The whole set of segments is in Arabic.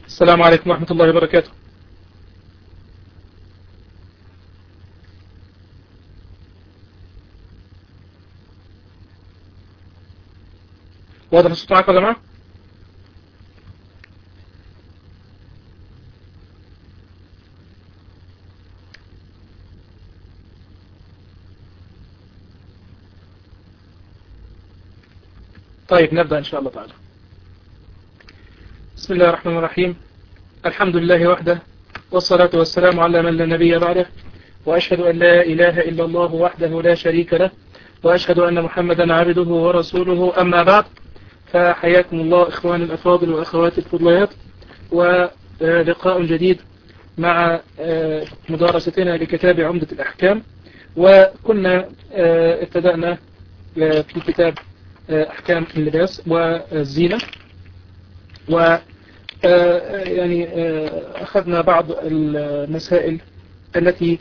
السلام عليكم ورحمة الله وبركاته. واضح الصوت معاكم يا جماعة؟ طيب نبدأ إن شاء الله تعالى. بسم الله الرحمن الرحيم. الحمد لله وحده، والصلاة والسلام على من لا نبي بعده، وأشهد أن لا إله إلا الله وحده لا شريك له، وأشهد أن محمدا عبده ورسوله. أما بعد، فحياكم الله إخواني الأفاضل وأخواتي الفضليات، ولقاء جديد مع مدارستنا لكتاب عمدة الأحكام. وكنا ابتدأنا في كتاب أحكام اللباس والزينة، و يعني أخذنا بعض المسائل التي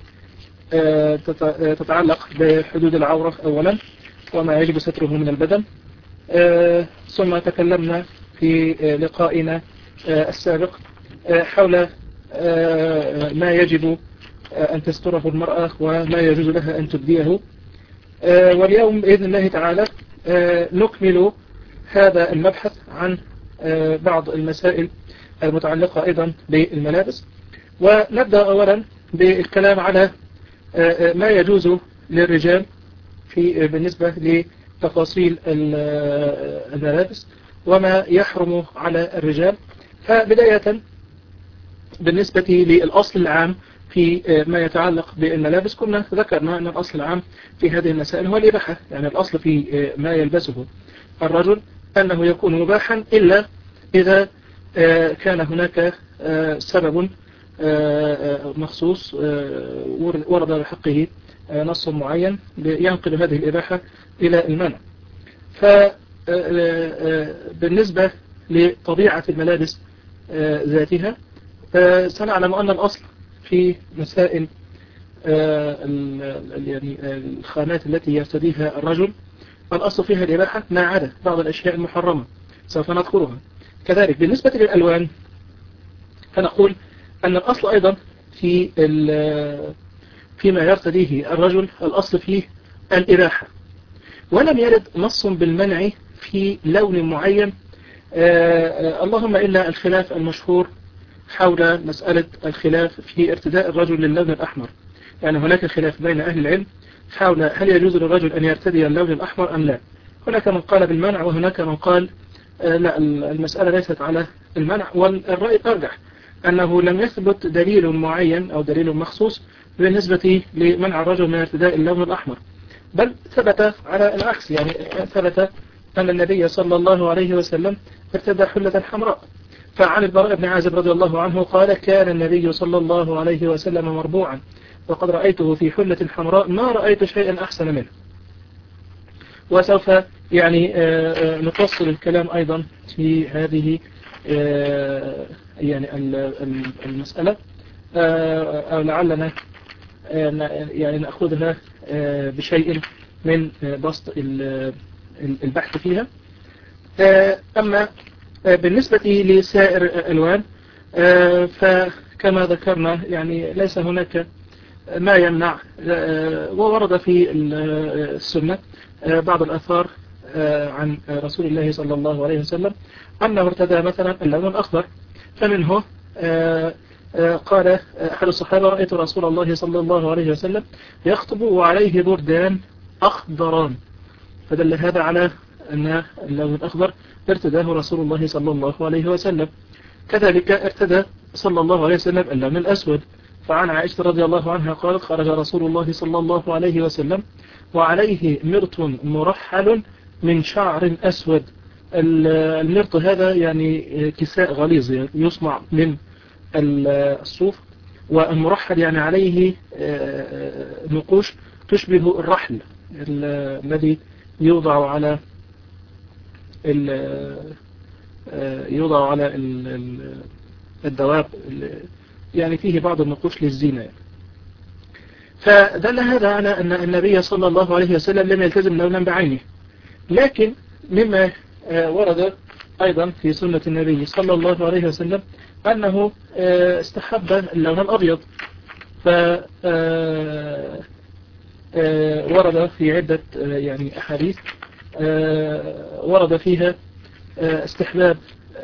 تتعلق بحدود العورة أولا وما يجب ستره من البدن، ثم تكلمنا في لقائنا السابق حول ما يجب أن تستره المرأة وما يجوز لها أن تبديه. واليوم بإذن الله تعالى نكمل هذا المبحث عن بعض المسائل المتعلقة أيضا بالملابس. ونبدأ أولا بالكلام على ما يجوز للرجال بالنسبة لتفاصيل الملابس وما يحرم على الرجال. فبداية بالنسبة للأصل العام في ما يتعلق بالملابس، كنا ذكرنا أن الأصل العام في هذه المسائل هو الإباحة. يعني الأصل في ما يلبسه الرجل أنه يكون مباحا إلا إذا كان هناك سبب مخصوص ورد بحقه نص معين ينقل هذه الإباحة إلى المنع. فبالنسبة لطبيعة الملابس ذاتها، سنعلم أن الأصل في مسائل يعني الخامات التي يرتديها الرجل، الأصل فيها الإباحة ما عدا بعض الأشياء المحرمة سوف نذكرها. كذلك بالنسبة للألوان، فنقول أن الأصل أيضا فيما يرتديه الرجل الأصل فيه الإباحة، ولم يرد نص بالمنع في لون معين، اللهم إلا الخلاف المشهور حول مسألة الخلاف في ارتداء الرجل للون الأحمر. يعني هناك خلاف بين أهل العلم حول هل يجوز للرجل أن يرتدي اللون الأحمر أم لا. هناك من قال بالمنع وهناك من قال لا، المسألة ليست على المنع. والرأي الأرجح أنه لم يثبت دليل معين أو دليل مخصوص بالنسبة لمنع الرجل من ارتداء اللون الأحمر، بل ثبت على العكس. يعني ثبت أن النبي صلى الله عليه وسلم ارتدى حلة حمراء. فعن البراء بن عازب رضي الله عنه قال: كان النبي صلى الله عليه وسلم مربوعا، وقد رأيته في حلة حمراء ما رأيت شيئا أحسن منه. وسوف يعني نفصل الكلام أيضا في هذه يعني المسألة، أو لعلنا يعني نأخذها بشيء من بسط البحث فيها. أما بالنسبة لسائر الألوان، فكما ذكرنا يعني ليس هناك ما يمنع، وورد في السنة بعض الأثار عن رسول الله صلى الله عليه وسلم أنه ارتدى مثلا اللون الأخضر. فمنه قال أحد الصحابة: رأيت رسول الله صلى الله عليه وسلم يخطب وعليه بردان أخضران. فدل هذا على أن اللون الأخضر ارتداه رسول الله صلى الله عليه وسلم. كذلك ارتدى صلى الله عليه وسلم اللون الأسود. فعن عائشة رضي الله عنها قالت: خرج رسول الله صلى الله عليه وسلم وعليه مرط مرحل من شعر أسود. المرط هذا يعني كساء غليظ يعني يصنع من الصوف، والمرحل يعني عليه نقوش تشبه الرحل الذي يوضع على الدواب، يعني فيه بعض النقوش للزينة يعني. فدل هذا على أن النبي صلى الله عليه وسلم لم يلتزم لونا بعينه. لكن مما ورد أيضا في سنة النبي صلى الله عليه وسلم أنه استحب اللون الأبيض، ف ورد في عدة يعني أحاديث ورد فيها استحباب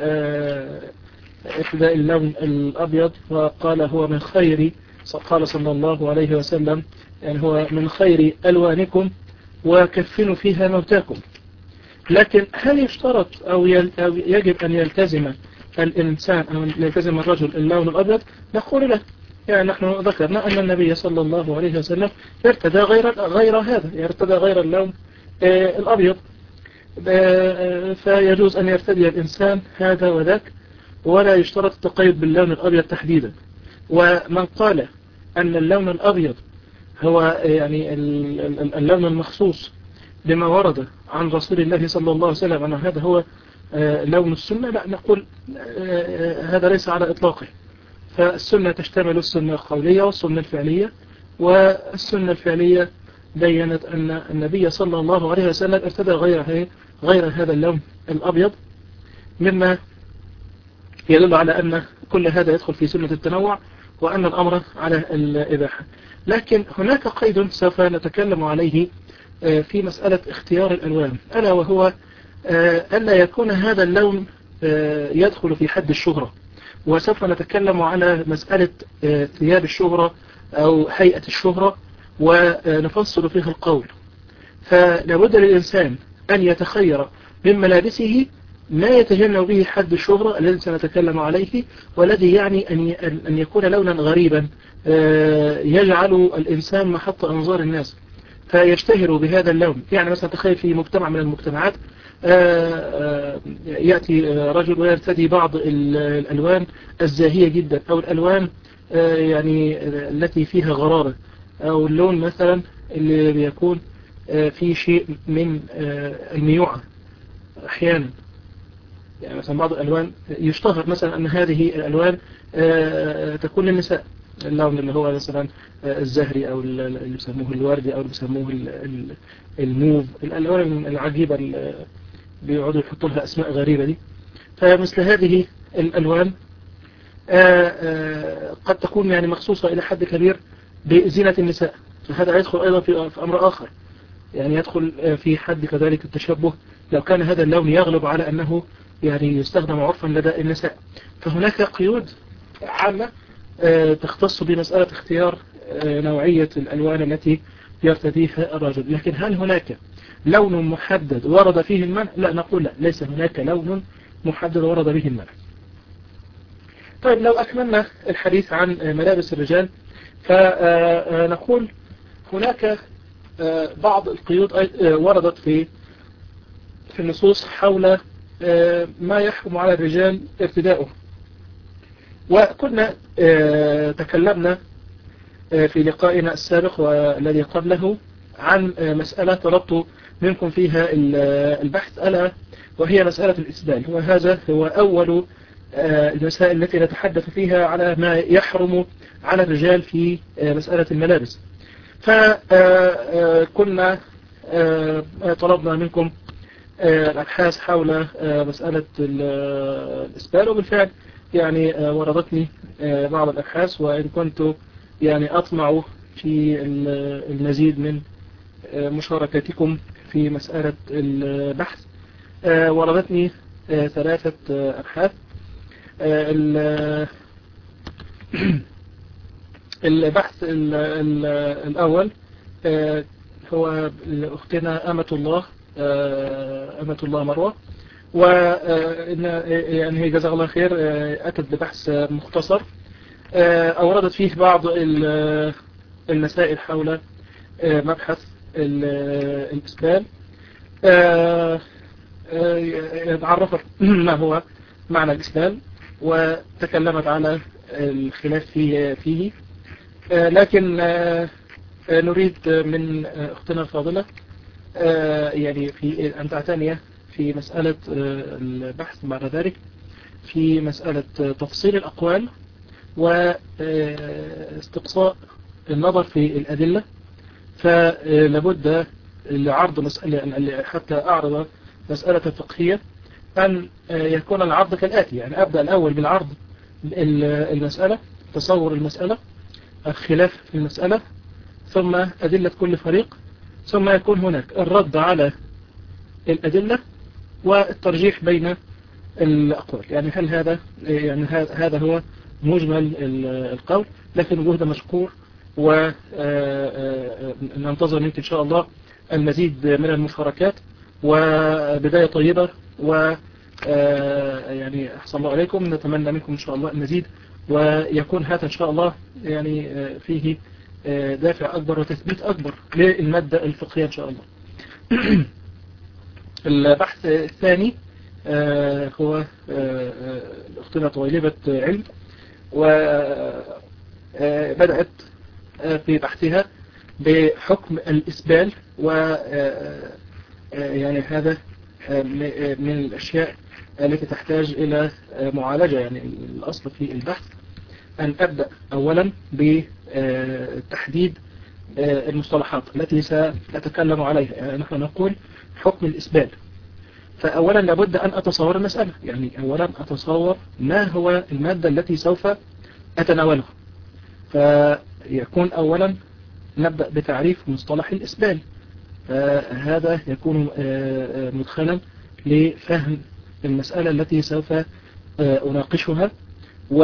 ارتداء اللون الأبيض، وقال هو من خير، قال صلى الله عليه وسلم يعني هو من خير ألوانكم وكفنوا فيها موتاكم. لكن هل يشترط أو يجب أن يلتزم الإنسان أو يلتزم الرجل اللون الأبيض؟ نقول له يعني نحن ذكرنا أن النبي صلى الله عليه وسلم ارتدى غير هذا، يرتدى غير اللون الأبيض، فيجوز أن يرتدي الإنسان هذا وذاك ولا يشترط التقيد باللون الأبيض تحديدا. ومن قال أن اللون الأبيض هو يعني اللون المخصوص بما ورد عن رسول الله صلى الله عليه وسلم أن هذا هو لون السنة، لا، نقول هذا ليس على إطلاقه. فالسنة تشتمل السنة القولية والسنة الفعلية، والسنة الفعلية بيّنت أن النبي صلى الله عليه وسلم ارتدى غير هذا اللون الأبيض، مما يدل على أن كل هذا يدخل في سنة التنوع وأن الأمر على الإباحة. لكن هناك قيد سوف نتكلم عليه في مسألة اختيار الألوان، ألا وهو ألا يكون هذا اللون يدخل في حد الشهرة. وسوف نتكلم على مسألة ثياب الشهرة أو هيئة الشهرة ونفصل فيها القول. فلابد للإنسان أن يتخير من ملابسه ما يتجنب به حد الشهرة الذي سنتكلم عليه، والذي يعني أن يكون لونا غريبا يجعل الإنسان محط أنظار الناس فيشتهر بهذا اللون. يعني مثلا تخيل في مجتمع من المجتمعات يأتي رجل ويرتدي بعض الألوان الزاهية جدا، أو الألوان يعني التي فيها غرابة، أو اللون مثلا اللي بيكون فيه شيء من الميوعة أحيانا. يعني مثلا بعض الألوان يشتهر مثلا أن هذه الألوان تكون للنساء، اللون اللي هو مثلا الزهري أو اللي بيسموه الوردي أو اللي بيسموه الموف، الألوان العجيبة اللي بيقعدوا يحطوا لها أسماء غريبة دي. فمثل هذه الألوان قد تكون يعني مخصوصة إلى حد كبير بزينة النساء، فهذا يدخل أيضا في أمر آخر، يعني يدخل في حد كذلك التشبه لو كان هذا اللون يغلب على أنه يعني يستخدم عرفا لدى النساء. فهناك قيود عامة تختص بمسألة اختيار نوعية الألوان التي يرتديها الرجل. لكن هل هناك لون محدد ورد فيه المنع؟ لا، نقول لا، ليس هناك لون محدد ورد به المنع. طيب لو أكملنا الحديث عن ملابس الرجال، فنقول هناك بعض القيود وردت في النصوص حول ما يحكم على الرجال ارتداؤه. وكنا تكلمنا في لقائنا السابق والذي قبله عن مسألة طلبت منكم فيها البحث، ألا وهي مسألة الإسبال، وهذا هو أول المسائل التي نتحدث فيها على ما يحرم على الرجال في مسألة الملابس. فكنا طلبنا منكم الأبحاث حول مسألة الإسبال، وبالفعل يعني وردتني بعض الأبحاث، وإن كنت يعني أطمع في المزيد من مشاركتكم في مسألة البحث. وردتني 3 أبحاث. البحث الأول هو أختنا أمة الله مروة، يعني هي جزاها الله خير أتت ببحث مختصر أوردت فيه بعض المسائل حول مبحث الإسبال. عرفت ما هو معنى الإسبال وتكلمت على الخلاف فيه. لكن نريد من أختنا الفاضلة يعني في أن تعتني في مسألة البحث بعد ذلك في مسألة تفصيل الأقوال واستقصاء النظر في الأدلة. فلابد لعرض مسألة حتى أعرض مسألة فقهية أن يكون العرض كالآتي. يعني أبدأ الأول بالعرض المسألة، تصور المسألة، الخلاف في المسألة، ثم أدلة كل فريق، ثم يكون هناك الرد على الأدلة والترجيح بين الأقوال. يعني هل هذا هذا هو مجمل القول، لكن جهد مشكور، وننتظر منك إن شاء الله المزيد من المشاركات، وبداية طيبة، و يعني أحسن الله عليكم. نتمنى منكم إن شاء الله المزيد، ويكون هذا إن شاء الله يعني فيه دافع أكبر وتثبيت أكبر للمادة الفقهية إن شاء الله. البحث الثاني هو أختنا طويلبة علم، وبدأت في بحثها بحكم الإسبال، و يعني هذا من الأشياء التي تحتاج إلى معالجة. يعني الأصل في البحث أن أبدأ أولا بتحديد المصطلحات التي سأتكلم عليها. يعني نحن نقول حكم الإسبال، فأولا لابد أن أتصور المسألة. يعني أولا أتصور ما هو المادة التي سوف أتناولها، فيكون أولا نبدأ بتعريف مصطلح الإسبال، فهذا يكون مدخلا لفهم المسألة التي سوف أناقشها، و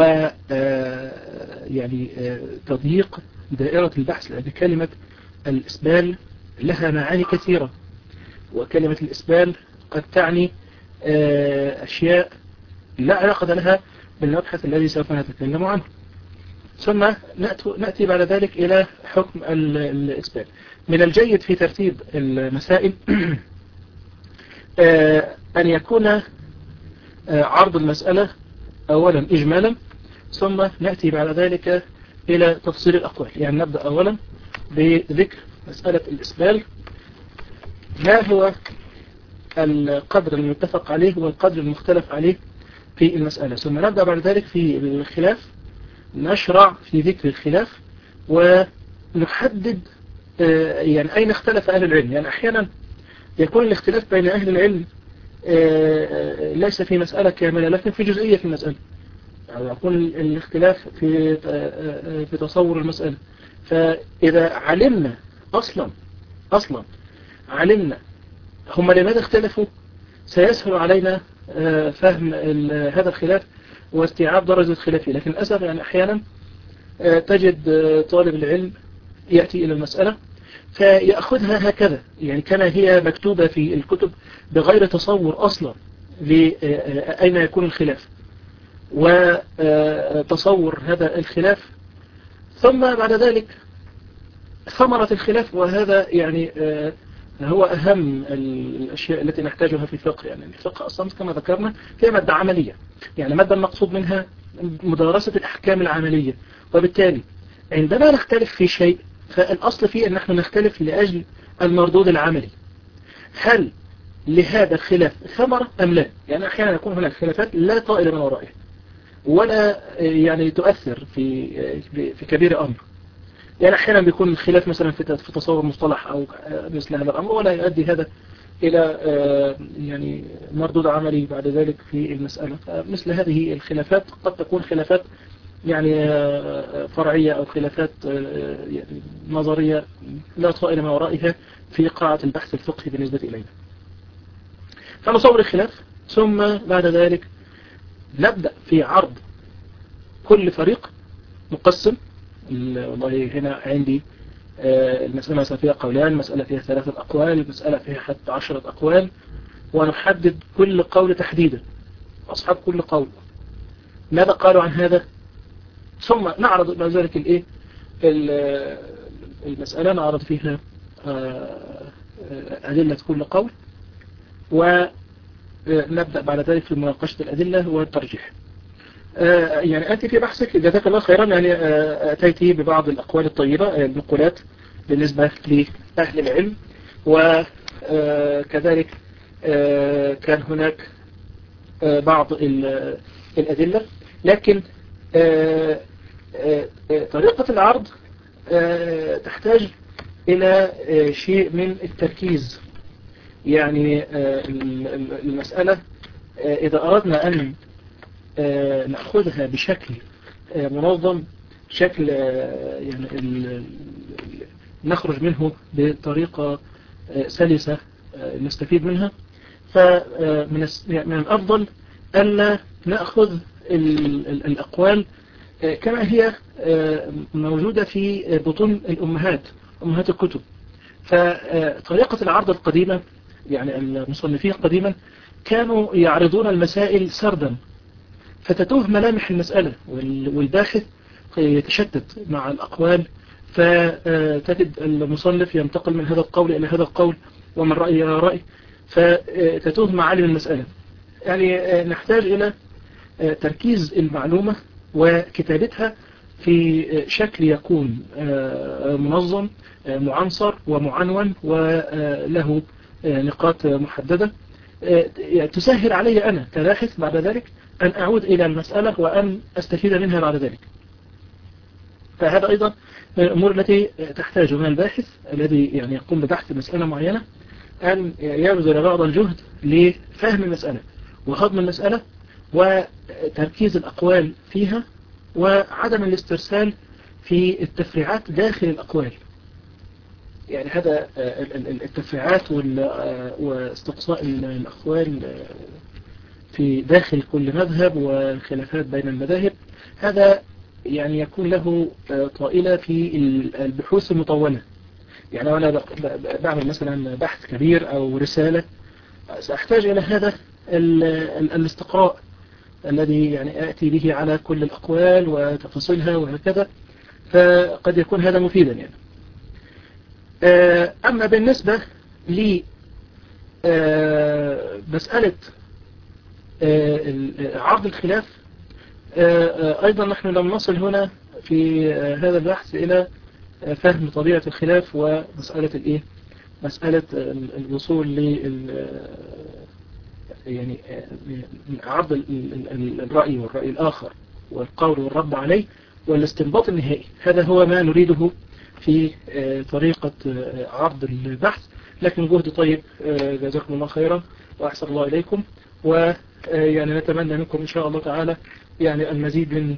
يعني تضييق دائرة البحث، لأن كلمة الإسبال لها معاني كثيرة، وكلمة الإسبال قد تعني أشياء لا علاقة لها بالمبحث الذي سوف نتكلم عنه. ثم نأتي بعد ذلك إلى حكم الإسبال. من الجيد في ترتيب المسائل أن يكون عرض المسألة أولا إجمالا، ثم نأتي بعد ذلك إلى تفصيل الأقوال. يعني نبدأ أولا بذكر مسألة الإسبال، ما هو القدر المتفق عليه والقدر المختلف عليه في المسألة، ثم نبدأ بعد ذلك في الخلاف، نشرع في ذكر الخلاف ونحدد يعني أين اختلف أهل العلم. يعني أحيانا يكون الاختلاف بين أهل العلم ليس في مسألة كاملة، لكن في جزئية في المسألة. يعني يكون الاختلاف في تصور المسألة. فإذا علمنا أصلا علمنا هم لماذا اختلفوا، سيسهل علينا فهم هذا الخلاف واستيعاب درجة خلافه. لكن للأسف يعني أحيانا تجد طالب العلم يأتي إلى المسألة فيأخذها هكذا، يعني كما هي مكتوبة في الكتب، بغير تصور أصلا لأين يكون الخلاف وتصور هذا الخلاف، ثم بعد ذلك ثمرة الخلاف. وهذا يعني هو أهم الأشياء التي نحتاجها في الفقه. يعني الفقه أصلا كما ذكرنا هي مادة عملية، يعني مادة المقصود منها مدارسة الأحكام العملية. وبالتالي عندما نختلف في شيء، فالأصل فيه أن نحن نختلف لأجل المردود العملي. هل لهذا الخلاف ثمرة أم لا؟ يعني أحيانا يكون هناك خلافات لا طائل من ورائها، ولا يعني تؤثر في كبير أمر. يعني أحيانا بيكون الخلاف مثلا في تصور مصطلح أو مثل هذا الأمر، ولا يؤدي هذا إلى يعني مردود عملي بعد ذلك في المسألة. مثل هذه الخلافات قد تكون خلافات يعني فرعية أو خلافات يعني نظرية لا طائل ما ورائها في قاعة البحث الفقهي بالنسبة إلينا. فنصور الخلاف، ثم بعد ذلك نبدأ في عرض كل فريق مقسم. والله هنا عندي المسألة مثلا فيها قولان، مسألة فيها 3 أقوال، مسألة فيها حتى 10 أقوال، ونحدد كل قول تحديدا، أصحاب كل قول ماذا قالوا عن هذا، ثم نعرض بعد ذلك المسألة، نعرض فيها أدلة كل قول، ونبدأ بعد ذلك في مناقشة الأدلة والترجيح. يعني أنت في بحثك جزاك الله خيرا، يعني أتيتي ببعض الأقوال الطيبة، النقولات بالنسبة لأهل العلم، وكذلك كان هناك بعض الأدلة، لكن طريقة العرض تحتاج إلى شيء من التركيز. يعني المسألة إذا أردنا أن نأخذها بشكل منظم، شكل يعني نخرج منه بطريقة سلسة نستفيد منها، فمن الأفضل ألا نأخذ الأقوال كما هي موجودة في بطون الأمهات، أمهات الكتب. فطريقة العرض القديمة، يعني المصنفين قديما كانوا يعرضون المسائل سردا، فتتوه ملامح المسألة، والباحث يتشتت مع الأقوال، فتجد المصنف ينتقل من هذا القول إلى هذا القول، ومن رأي إلى رأي، فتتوه معالم المسألة. يعني نحتاج إلى تركيز المعلومة وكتابتها في شكل يكون منظم معنصر ومعنون وله نقاط محددة تسهل علي أنا كباحث بعد ذلك أن أعود إلى المسألة وأن أستفيد منها بعد ذلك. فهذا أيضا من الأمور التي تحتاج من الباحث الذي يعني يقوم ببحث مسألة معينة أن يبذل بعض الجهد لفهم المسألة وهضم المسألة وتركيز الأقوال فيها، وعدم الاسترسال في التفريعات داخل الأقوال. يعني هذا التفريعات واستقصاء الأقوال في داخل كل مذهب والخلافات بين المذاهب، هذا يعني يكون له طائلة في البحوث المطولة. يعني أنا بعمل مثلا بحث كبير أو رسالة، سأحتاج إلى هذا الاستقراء الذي يعني آتي به على كل الأقوال وتفاصيلها وهكذا، فقد يكون هذا مفيدا يعني. أما بالنسبة لمسألة عرض الخلاف، أيضا نحن لم نصل هنا في هذا البحث إلى فهم طبيعة الخلاف ومسألة مسألة الوصول يعني عرض الرأي والرأي الآخر والقول والرد عليه والاستنباط النهائي. هذا هو ما نريده في طريقة عرض البحث. لكن جهد طيب، جزاكم الله خيرا وأحسن الله إليكم، ويعني نتمنى منكم إن شاء الله تعالى يعني المزيد من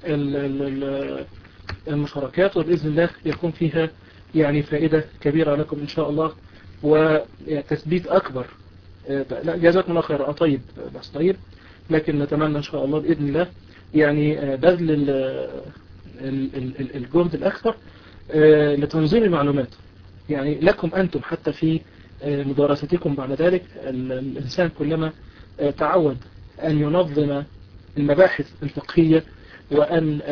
المشاركات، وبإذن الله يكون فيها يعني فائدة كبيرة لكم إن شاء الله وتثبيت أكبر. لا جزاكم الله خيرا. طيب بس طيب، لكن نتمنى إن شاء الله بإذن الله يعني بذل الجهد الأكثر لتنظيم المعلومات، يعني لكم أنتم حتى في مدارستكم بعد ذلك. الإنسان كلما تعود أن ينظم المباحث الفقهية وأن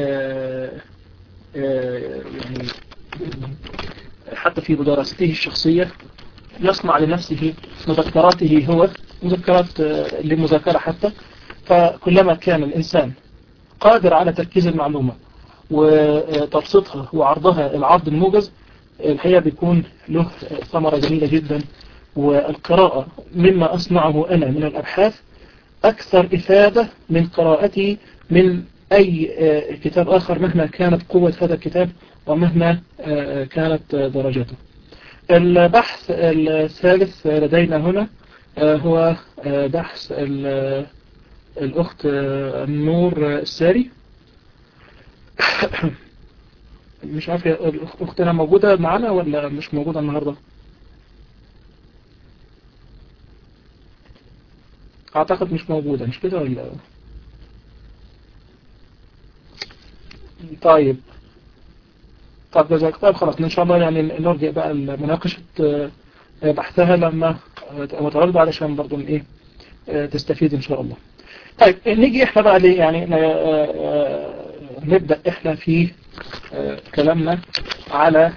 يعني حتى في مدارسته الشخصية يصنع لنفسه مذكراته هو، مذكرات للمذاكرة حتى، فكلما كان الإنسان قادر على تركيز المعلومة وتبسيطها وعرضها العرض الموجز، الحقيقة بيكون له ثمرة جميلة جدا. والقراءة مما أصنعه أنا من الأبحاث أكثر إفادة من قراءتي من أي كتاب آخر مهما كانت قوة هذا الكتاب ومهما كانت درجته. البحث الثالث لدينا هنا هو بحث الأخت النور الساري. مش عارف أختنا موجودة معنا ولا مش موجودة النهاردة؟ أعتقد مش موجودة، مش كده ولا؟ طيب جزاك. طيب خلاص إن شاء الله يعني نرجع بقى لمناقشة بحثها لما متعرض علشان برضو من تستفيد إن شاء الله. طيب نيجي إحنا بقى ليه يعني نبدأ إحنا في كلامنا على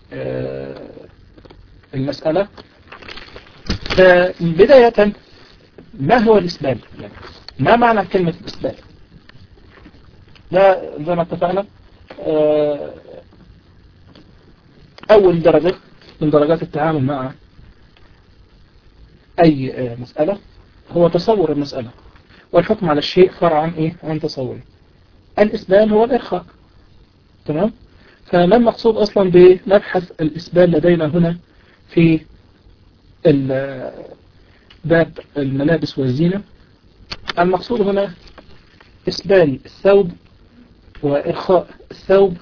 المسألة. بداية ما هو الإسبال؟ يعني ما معنى كلمة الإسبال؟ ده زي ما اتفقنا أول درجة من درجات التعامل مع أي مسألة هو تصور المسألة، والحكم على الشيء فرع عن تصوره. الإسبال هو الإرخاء. تمام؟ فما المقصود أصلا بمبحث الإسبال لدينا هنا في باب الملابس والزينة؟ المقصود هنا إسبال الثوب وإرخاء الثوب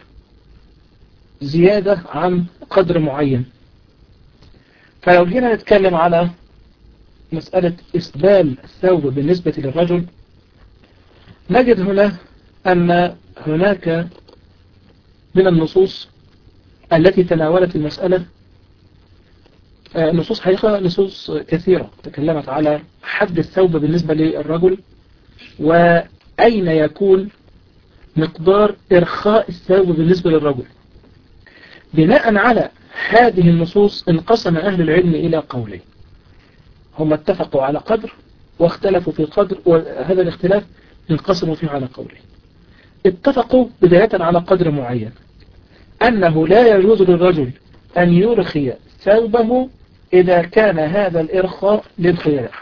زيادة عن قدر معين. فلو جينا نتكلم على مسألة إسبال الثوب بالنسبة للرجل، نجد هنا أن هناك من النصوص التي تناولت المسألة نصوص حقيقة، نصوص كثيرة تكلمت على حد الثوب بالنسبة للرجل، وأين يكون مقدار إرخاء الثوب بالنسبة للرجل. بناء على هذه النصوص انقسم أهل العلم إلى قولين، هم اتفقوا على قدر واختلفوا في قدر، وهذا الاختلاف انقسموا فيه على قولين. اتفقوا بداية على قدر معين، أنه لا يجوز للرجل أن يرخي ثوبه إذا كان هذا الإرخاء للخيلاء.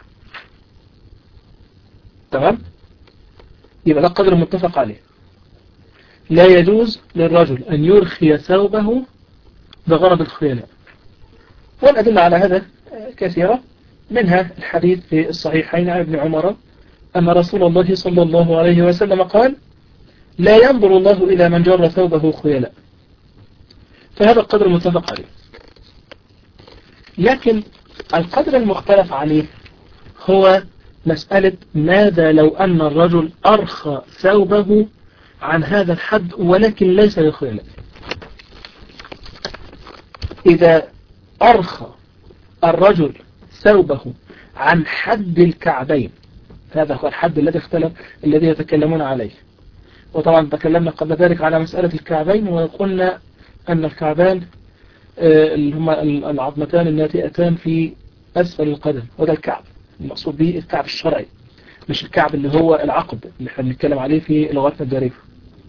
تمام؟ يبقى ده قدر متفق عليه، لا يجوز للرجل أن يرخي ثوبه بغرض الخيلاء. والأدلة على هذا كثيرة، منها الحديث في الصحيحين عن ابن عمر أن رسول الله صلى الله عليه وسلم قال: لا ينظر الله إلى من جر ثوبه خيلاء. فهذا القدر متفق عليه. لكن القدر المختلف عليه هو مسألة ماذا لو أن الرجل أرخى ثوبه عن هذا الحد ولكن ليس للخيلاء. إذا أرخى الرجل ثوبه عن حد الكعبين، هذا هو الحد الذي يتكلمون عليه. وطبعا تكلمنا قبل ذلك على مسألة الكعبين، وقلنا أن الكعبان اللي هما العظمتان الناتئتان في أسفل القدم، وده الكعب المقصود به، الكعب الشرعي، مش الكعب اللي هو العقد اللي احنا بنتكلم عليه في لغتنا الجارفة.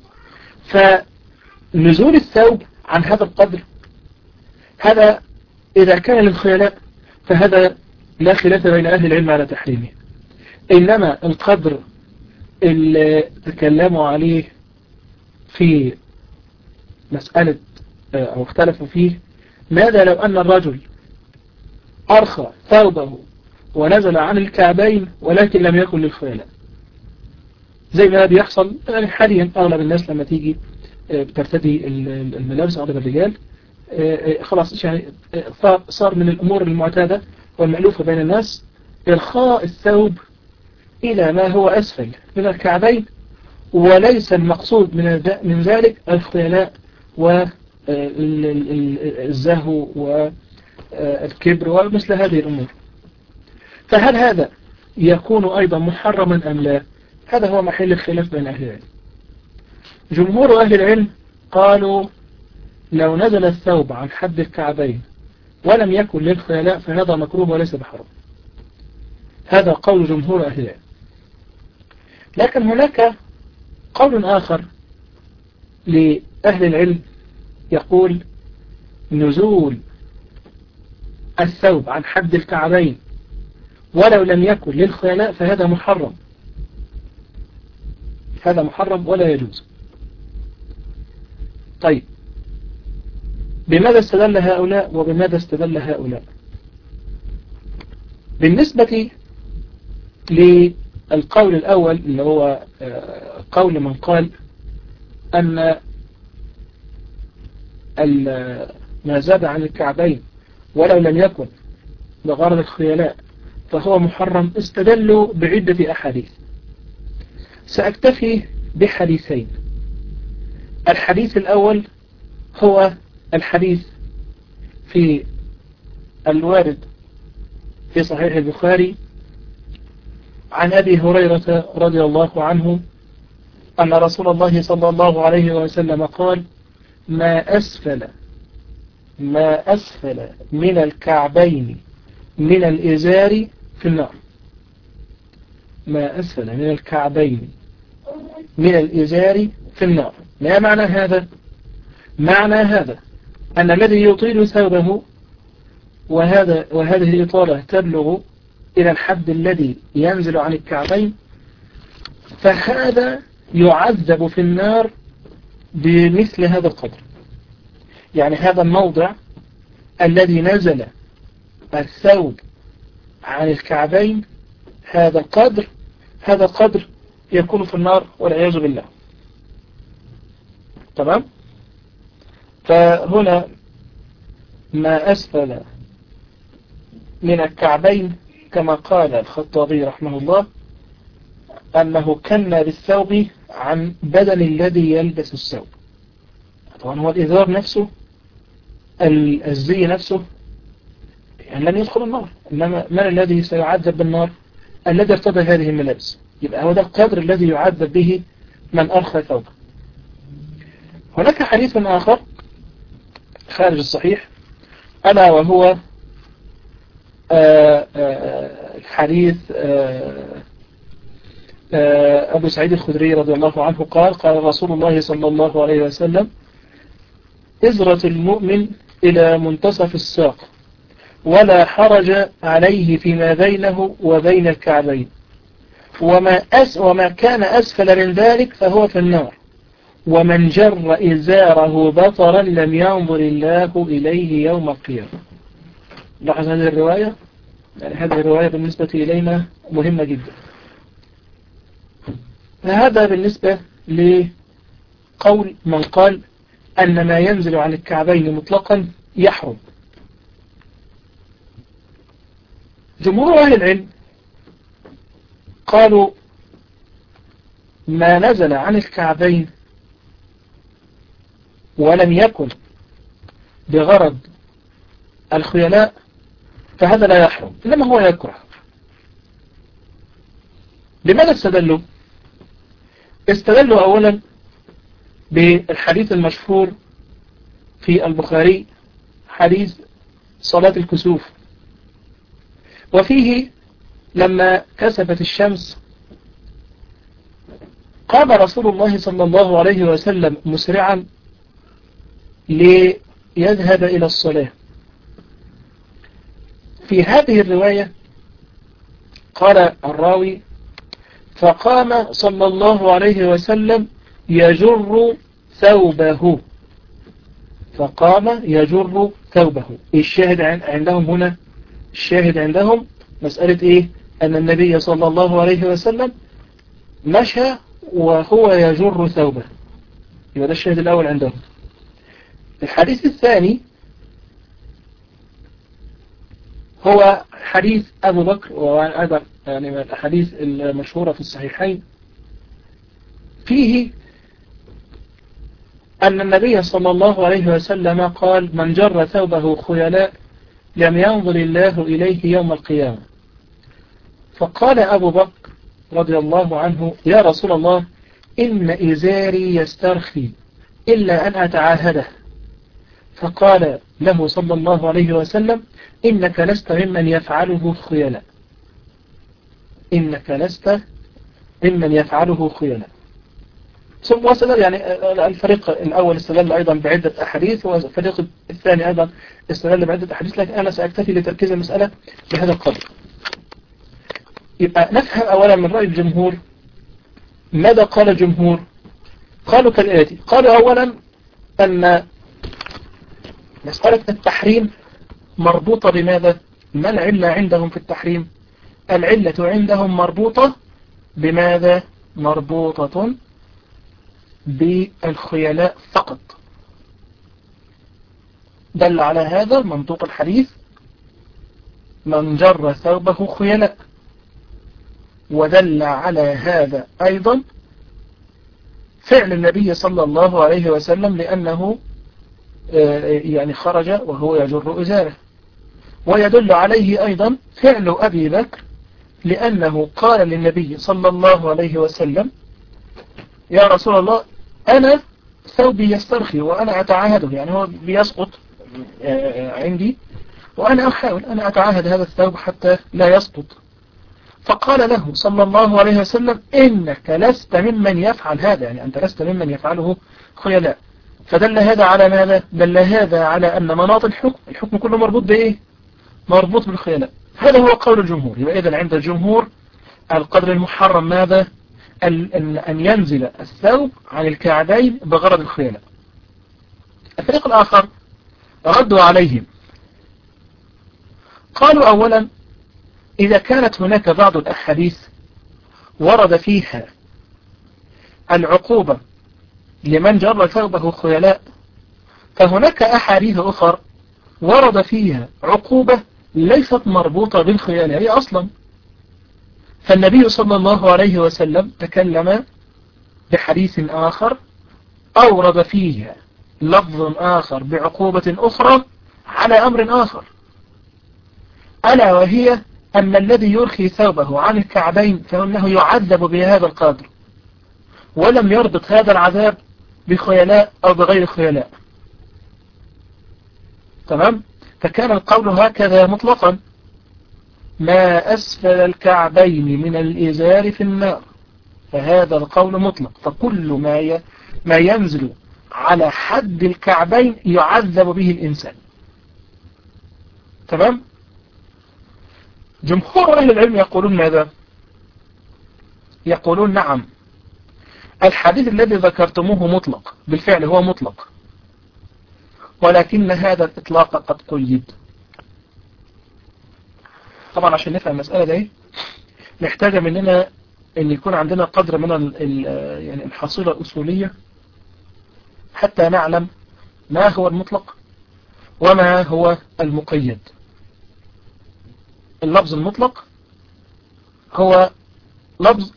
فنزول الثوب عن هذا القدر، هذا إذا كان للخيلاء فهذا لا خلاف بين أهل العلم على تحريمه. إنما القدر اللي تكلموا عليه في مسألة أو اختلفوا فيه، ماذا لو أن الرجل أرخى ثوبه ونزل عن الكعبين ولكن لم يكن للخيلاء، زي ما بيحصل يعني حاليا. أغلب الناس لما تيجي بترتدي الملابس، أغلب الرجال خلاص يعني صار من الأمور المعتادة والمألوفة بين الناس إرخاء الثوب إلى ما هو أسفل من الكعبين، وليس المقصود من ذلك الخيلاء والزهو والكبر ومثل هذه الأمور. فهل هذا يكون أيضا محرما أم لا؟ هذا هو محل الخلاف بين أهل العلم. جمهور أهل العلم قالوا لو نزل الثوب عن حد الكعبين ولم يكن للخيلاء فهذا مكروه وليس بحرام. هذا قول جمهور أهل العلم. لكن هناك قول آخر لأهل العلم يقول نزول الثوب عن حد الكعبين ولو لم يكن للخيلاء فهذا محرم، هذا محرم ولا يجوز. طيب بماذا استدل هؤلاء وبماذا استدل هؤلاء؟ بالنسبة للقول الأول اللي هو قول من قال أن ما زاد عن الكعبين ولو لم يكن بغرض الخيلاء فهو محرم، استدلوا بعدة أحاديث. سأكتفي بحديثين. الحديث الأول هو الحديث في الوارد في صحيح البخاري عن أبي هريرة رضي الله عنه أن رسول الله صلى الله عليه وسلم قال ما أسفل من الكعبين من الإزار في النار. ما أسفل من الكعبين من الإزار في النار. ما معنى هذا؟ معنى هذا أن الذي يطيل ثوبه وهذه الإطالة تبلغ إلى الحد الذي ينزل عن الكعبين، فهذا يعذب في النار بمثل هذا القدر. يعني هذا الموضع الذي نزل الثوب عن الكعبين، هذا القدر هذا القدر يكون في النار والعياذ بالله. تمام. فهنا ما أسفل من الكعبين كما قال الخطابي رحمه الله أنه كن بالثوب عن بدن الذي يلبس الثوب. طبعا هو الإزار نفسه الزي نفسه يعني لن يدخل النار، إنما من الذي سيعذب بالنار؟ الذي ارتدى هذه الملابس. يبقى هو ده القدر الذي يعذب به من أرخى ثوبه. هناك حديث آخر خارج الصحيح ألا وهو الحديث أبو سعيد الخدري رضي الله عنه قال رسول الله صلى الله عليه وسلم: إزرة المؤمن إلى منتصف الساق ولا حرج عليه فيما بينه وبين الكعبين، وما كان أسفل من ذلك فهو في النار، ومن جر إزاره بطرا لم ينظر الله إليه يوم القيامة. لاحظ هذه الرواية، يعني هذه الرواية بالنسبة إلينا مهمة جدا. فهذا بالنسبة لقول من قال أن ما ينزل عن الكعبين مطلقا يحرم. جمهور أهل العلم قالوا ما نزل عن الكعبين ولم يكن بغرض الخيلاء فهذا لا يحرم، إنما هو يكره. لماذا استدلوا؟ استدلوا أولا بالحديث المشهور في البخاري، حديث صلاة الكسوف، وفيه لما كسفت الشمس قام رسول الله صلى الله عليه وسلم مسرعا ليذهب إلى الصلاة. في هذه الرواية قال الراوي: فقام صلى الله عليه وسلم يجر ثوبه. فقام يجر ثوبه. الشاهد عندهم هنا، الشاهد عندهم مسألة إيه؟ أن النبي صلى الله عليه وسلم مشى وهو يجر ثوبه. يبقى ده الشاهد الأول عندهم. الحديث الثاني هو حديث أبو بكر، وأيضا يعني من الأحاديث المشهورة في الصحيحين، فيه أن النبي صلى الله عليه وسلم قال: من جر ثوبه خيلاء لم ينظر الله إليه يوم القيامة. فقال أبو بكر رضي الله عنه: يا رسول الله، إن إزاري يسترخي إلا أن أتعاهده. فقال له صلى الله عليه وسلم: إنك لست ممن يفعله خيلاء. إنك لست ممن يفعله خيلاء. ثم وصل يعني الفريق الأول استدل أيضا بعدة أحاديث، والفريق الثاني أيضا استدل بعدة أحاديث، لكن أنا سأكتفي لتركيز المسألة بهذا القدر. يبقى نفهم أولا من رأي الجمهور. ماذا قال الجمهور؟ قالوا كالآتي: قالوا أولا أن مسألة التحريم مربوطة بماذا؟ ما العلة عندهم في التحريم؟ العلة عندهم مربوطة بماذا؟ مربوطة بالخيلاء فقط. دل على هذا منطوق الحديث: من جر ثوبه خيلاء. ودل على هذا أيضا فعل النبي صلى الله عليه وسلم، لأنه يعني خرج وهو يجر إزاره. ويدل عليه أيضا فعل أبي بكر، لأنه قال للنبي صلى الله عليه وسلم: يا رسول الله، أنا ثوبي يسترخي وأنا أتعاهده، يعني هو بيسقط عندي وأنا أحاول أن أتعاهد هذا الثوب حتى لا يسقط. فقال له صلى الله عليه وسلم: إنك لست ممن يفعل هذا، يعني أنت لست ممن يفعله خيلاء. فدل هذا على ماذا؟ دل هذا على أن مناط الحكم كله مربوط بإيه؟ مربوط بالخيلاء. هذا هو قول الجمهور. يبقى إذن عند الجمهور القدر المحرم ماذا؟ أن ينزل الثوب عن الكعبين بغرض الخيلاء. الفريق الآخر ردوا عليهم، قالوا أولا: إذا كانت هناك بعض الأحاديث ورد فيها العقوبة لمن جر ثوبه خيلاء، فهناك أحاديث أخرى ورد فيها عقوبة ليست مربوطة بالخيلاء هي أصلا. فالنبي صلى الله عليه وسلم تكلم بحديث آخر أورد فيها لفظ آخر بعقوبة أخرى على أمر آخر، ألا وهي أن الذي يرخي ثوبه عن الكعبين فإنه يعذب بهذا القدر، ولم يربط هذا العذاب بخيلاء أو بغير خيلاء. تمام؟ فكان القول هكذا مطلقا: ما أسفل الكعبين من الإزار في النار، فهذا القول مطلق، فكل ما ينزل على حد الكعبين يعذب به الإنسان. تمام؟ جمهور أهل العلم يقولون ماذا؟ يقولون نعم، الحديث الذي ذكرتموه مطلق، بالفعل هو مطلق، ولكن هذا الإطلاق قد قيد. طبعا عشان نفهم المسألة دي نحتاج مننا أن يكون عندنا قدر من يعني الحصيلة الأصولية حتى نعلم ما هو المطلق وما هو المقيد. اللفظ المطلق هو لفظ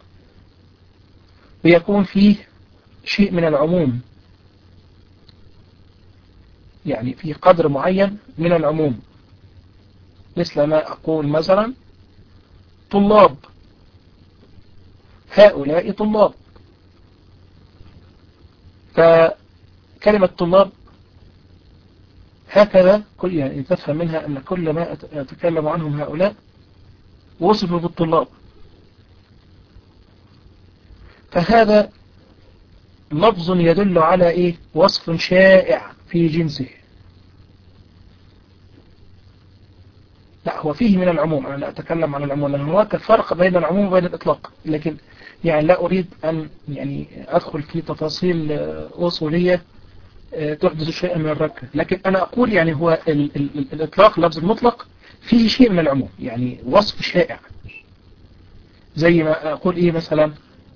بيكون فيه شيء من العموم، يعني في قدر معين من العموم، مثل ما أقول مثلا طلاب، هؤلاء طلاب، فكلمة طلاب هكذا كل يعني تفهم منها أن كل ما أتكلم عنهم هؤلاء وصفوا بالطلاب، فهذا لفظ يدل على إيه؟ وصف شائع في جنسه. لا، هو فيه من العموم، أنا لا أتكلم عن العموم، لأن هناك فرق بين العموم وبين الإطلاق، لكن يعني لا أريد أن يعني أدخل في تفاصيل أصولية تحدث شيئا من الركة، لكن أنا أقول يعني هو الإطلاق، اللفظ المطلق فيه شيء من العموم، يعني وصف شائع، زي ما أقول إيه مثلا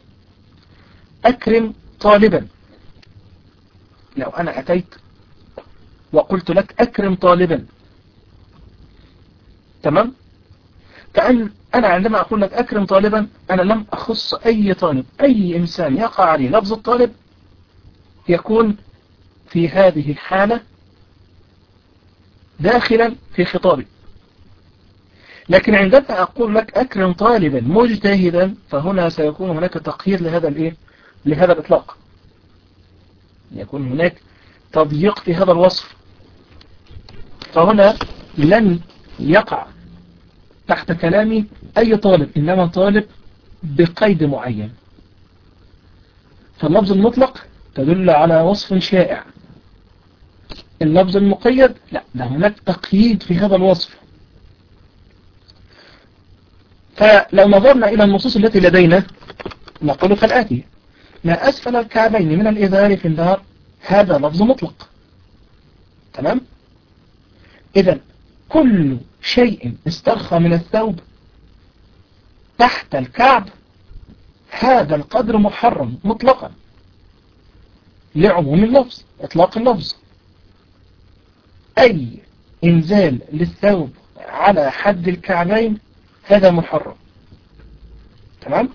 أكرم طالبا. لو أنا أتيت وقلت لك أكرم طالبا، تمام؟ فأنا عندما أقول لك أكرم طالبا أنا لم أخص أي طالب، أي إنسان يقع عليه لفظ الطالب يكون في هذه الحالة داخلا في خطابي. لكن عندما أقول لك أكرم طالبا مجتهدا فهنا سيكون هناك تقييد لهذا الإيه؟ لهذا الإطلاق، يكون هناك تضييق في هذا الوصف، فهنا لن يقع تحت كلامي أي طالب، إنما طالب بقيد معين. فاللفظ المطلق تدل على وصف شائع، اللفظ المقيد لا، ده هناك تقييد في هذا الوصف. فلو نظرنا إلى النصوص التي لدينا نقول كالآتي: ما أسفل الكعبين من الإزار في النار، هذا لفظ مطلق. تمام؟ إذن كل شيء استرخى من الثوب تحت الكعب هذا القدر محرم مطلقا لعموم اللفظ، إطلاق اللفظ. أي إنزال للثوب على حد الكعبين هذا محرم. تمام؟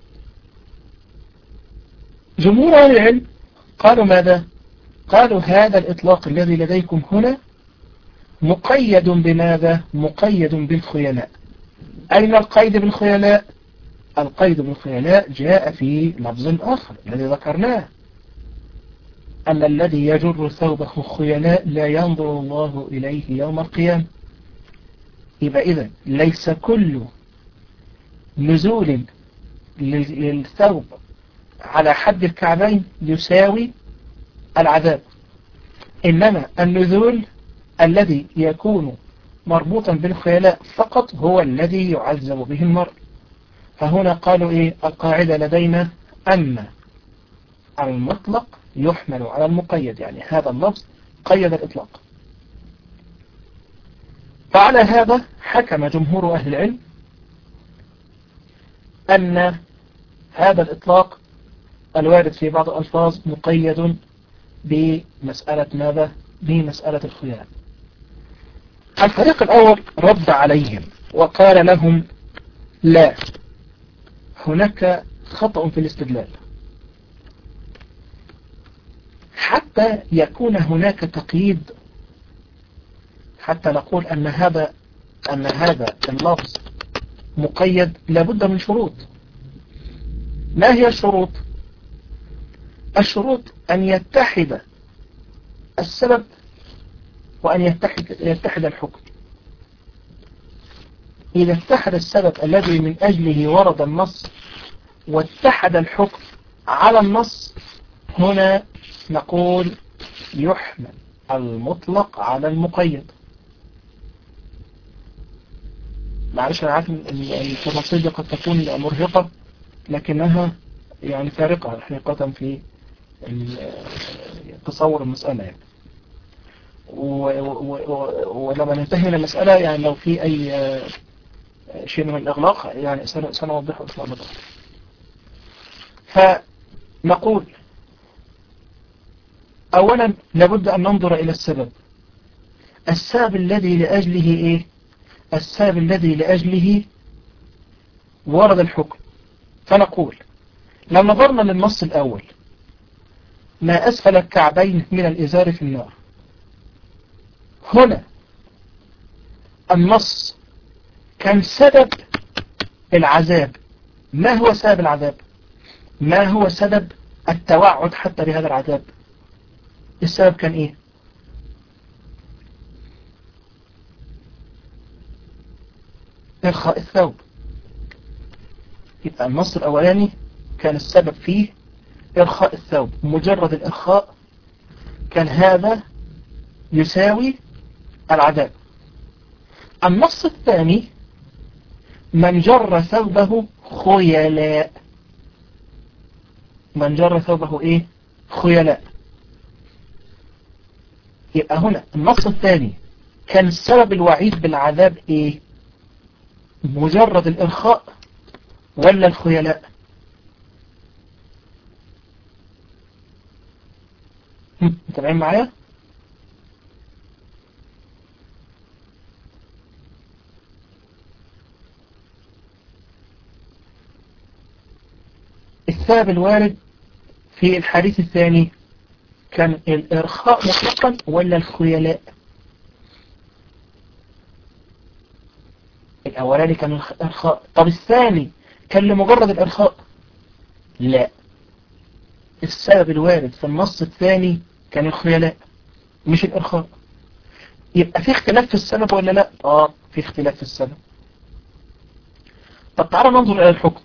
جمهور أهل العلم قالوا ماذا؟ قالوا هذا الإطلاق الذي لديكم هنا مقيد بماذا؟ مقيد بالخيلاء. أين القيد بالخيلاء؟ القيد بالخيلاء جاء في لفظ آخر الذي ذكرناه، أن الذي يجر ثوبه خيلاء لا ينظر الله إليه يوم القيامة. يبقى إذن ليس كل نزول للثوب على حد الكعبين يساوي العذاب، إنما النزول الذي يكون مربوطا بالخيلاء فقط هو الذي يعذب به المرء. فهنا قالوا إيه؟ القاعدة لدينا أن المطلق يحمل على المقيد، يعني هذا اللفظ قيد الإطلاق. فعلى هذا حكم جمهور أهل العلم أن هذا الإطلاق الوارد في بعض الألفاظ مقيد بمسألة ماذا؟ بمسألة الخيار. الفريق الأول رد عليهم وقال لهم لا، هناك خطأ في الاستدلال، حتى يكون هناك تقييد، حتى نقول أن هذا اللفظ مقيد لابد من شروط. ما هي الشروط؟ الشروط أن يتحد السبب وأن يتحد الحكم. إذا اتحد السبب الذي من أجله ورد النص واتحد الحكم على النص، هنا نقول يحمل المطلق على المقيد. معلش أنا عارف أن التفاصيل دي قد تكون مرهقة، لكنها يعني فارقة حقيقة في تصور المسألة يعني. ولما ننتهي من المسألة يعني لو في أي شيء من الإغلاق يعني سنوضحه إن شاء الله. فنقول أولا لابد أن ننظر إلى السبب الذي لأجله إيه؟ السبب الذي لأجله ورد الحكم. فنقول لو نظرنا للنص الأول ما أسفل الكعبين من الإزار في النار، هنا النص كان سبب العذاب. ما هو سبب العذاب؟ ما هو سبب التوعد حتى بهذا العذاب؟ السبب كان إيه؟ إرخاء الثوب. يبقى النص الأولاني كان السبب فيه إرخاء الثوب، مجرد الإرخاء كان هذا يساوي العذاب. النص الثاني من جر ثوبه خيلاء. من جر ثوبه إيه؟ خيلاء. يبقى هنا النص الثاني كان سبب الوعيد بالعذاب إيه؟ مجرد الإرخاء ولا الخيلاء؟ متابعين معايا؟ السبب الوارد في الحديث الثاني كان الإرخاء مطلقا ولا الخيلاء؟ الأولاني كان الإرخاء، طب الثاني كان لمجرد الإرخاء؟ لا، السبب الوارد في النص الثاني كان الخيلاء مش الإرخاء. يبقى في اختلاف في السبب ولا لا؟ في اختلاف في السبب. طب تعالى ننظر إلى الحكم.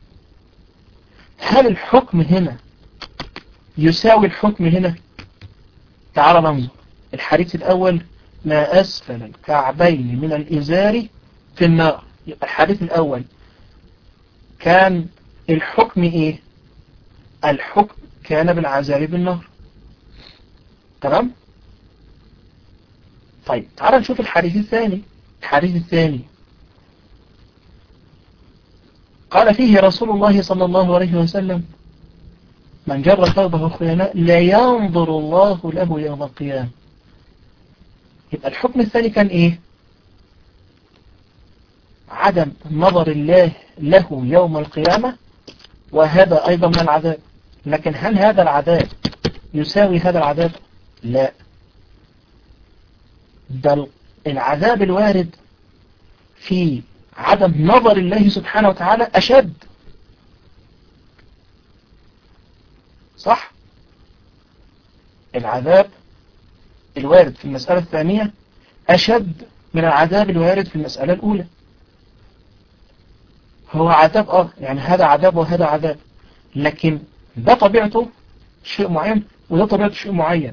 هل الحكم هنا يساوي الحكم هنا؟ تعالى ننظر. الحديث الأول ما أسفل الكعبين من الإزار في النار. يبقى الحديث الأول كان الحكم إيه؟ الحكم كان بالعذاب بالنار. تمام؟ طيب تعالى نشوف الحديث الثاني. الحديث الثاني قال فيه رسول الله صلى الله عليه وسلم من جر ثوبه خيلاء لا ينظر الله له يوم القيامة. يبقى الحكم الثاني كان إيه؟ عدم نظر الله له يوم القيامة، وهذا أيضا من العذاب. لكن هل هذا العذاب يساوي هذا العذاب؟ لا، بل العذاب الوارد في عدم نظر الله سبحانه وتعالى أشد. صح؟ العذاب الوارد في المسألة الثانية أشد من العذاب الوارد في المسألة الأولى. هو عذاب يعني هذا عذاب وهذا عذاب، لكن ده طبيعته شيء معين وده طبيعته شيء معين.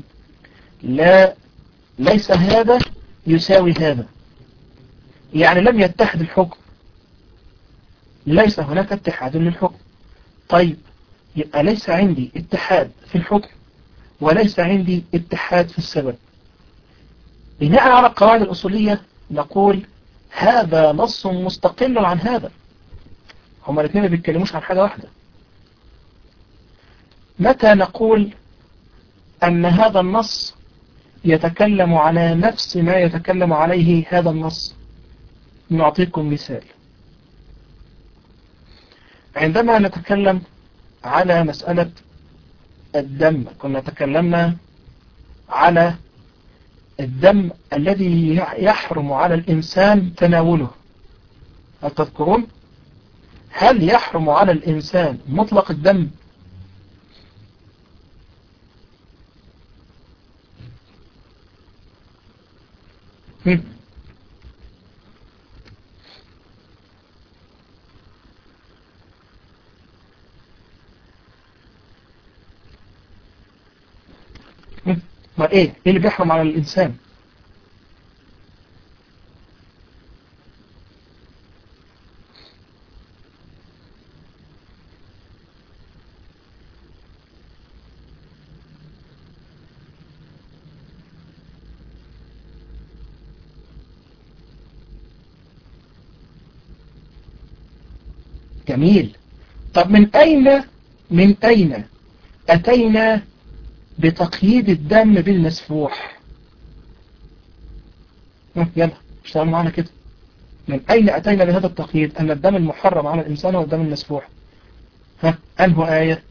ليس هذا يساوي هذا، يعني لم يتحد الحكم، ليس هناك اتحاد للحكم. طيب يبقى ليس عندي اتحاد في الحكم وليس عندي اتحاد في السبب. بناء على القواعد الأصولية نقول هذا نص مستقل عن هذا. هما الاثنين ما بيتكلموش عن حاجة واحدة، متى نقول أن هذا النص يتكلم على نفس ما يتكلم عليه هذا النص؟ نعطيكم مثال. عندما نتكلم على مسألة الدم، كنا تكلمنا على الدم الذي يحرم على الإنسان تناوله. هل تذكرون؟ هل يحرم على الإنسان مطلق الدم؟ ما ايه اللي بيحرم على الإنسان؟ جميل. طب من أين أتينا بتقييد الدم بالمسفوح؟ يلا اشتغلوا معنا كده. من أين أتينا بهذا التقييد أن الدم المحرم على الإنسان هو الدم المسفوح؟ أنه آية؟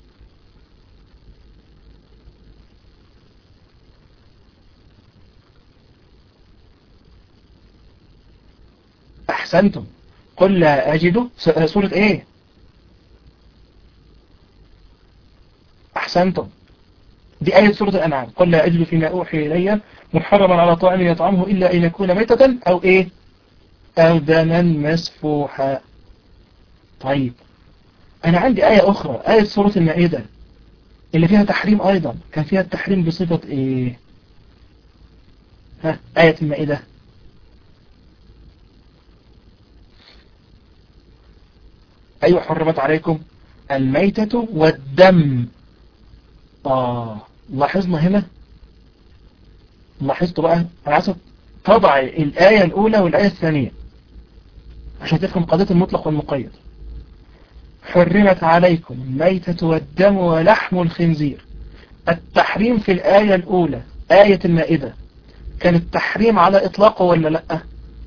أحسنتم. قل لا أجد. سورة إيه؟ أحسنتم. دي آية سورة الأنعام. قل لا أجد فيما أوحي إلي محرما على طاعم يطعمه إلا أن يكون ميتة أو إيه؟ أو دما مسفوحا. طيب أنا عندي آية أخرى، آية سورة المائدة اللي فيها تحريم أيضا، كان فيها التحريم بصفة إيه؟ آية المائدة. أيوة، حرمت عليكم الميتة والدم. لاحظنا هنا، لاحظتوا بقى، أنا عايز تضع الآية الأولى والآية الثانية عشان تفهم قضية المطلق والمقيد. حرمت عليكم الميتة والدم ولحم الخنزير. التحريم في الآية الأولى آية المائدة كان التحريم على إطلاقه ولا لأ؟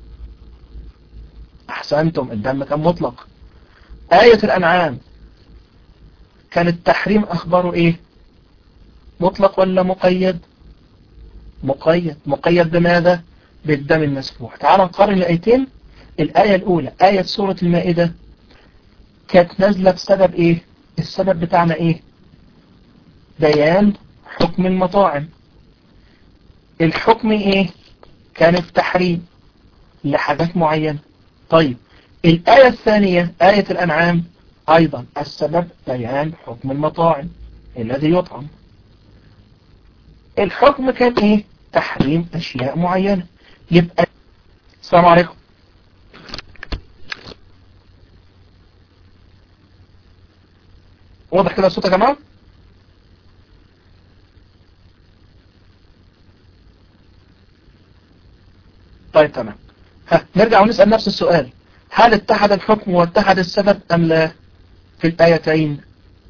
أحسنتم، الدم كان مطلق. آية الأنعام كان التحريم أخباره إيه؟ مطلق ولا مقيد؟ مقيد. مقيد بماذا؟ بالدم المسفوح. تعال نقارن الآيتين. الآية الأولى آية سورة المائدة كانت نازلة بسبب إيه؟ السبب بتاعنا إيه؟ بيان حكم المطاعم. الحكم إيه؟ كان التحريم لحاجات معينة. طيب الآية الثانية آية الأنعام أيضا السبب بيان حكم المطاعم الذي يطعم. الحكم كان إيه؟ تحريم أشياء معينة. يبقى السلام عليكم. واضح كده الصوت يا جماعة؟ طيب تمام. نرجع ونسأل نفس السؤال. هل اتحد الحكم واتحد السبب أم لا في الآيتين؟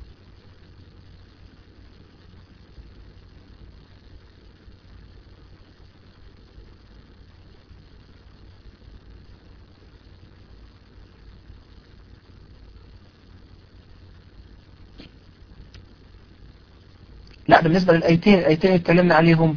لا، بالنسبة للآيتين، الآيتين اتكلمنا عليهم.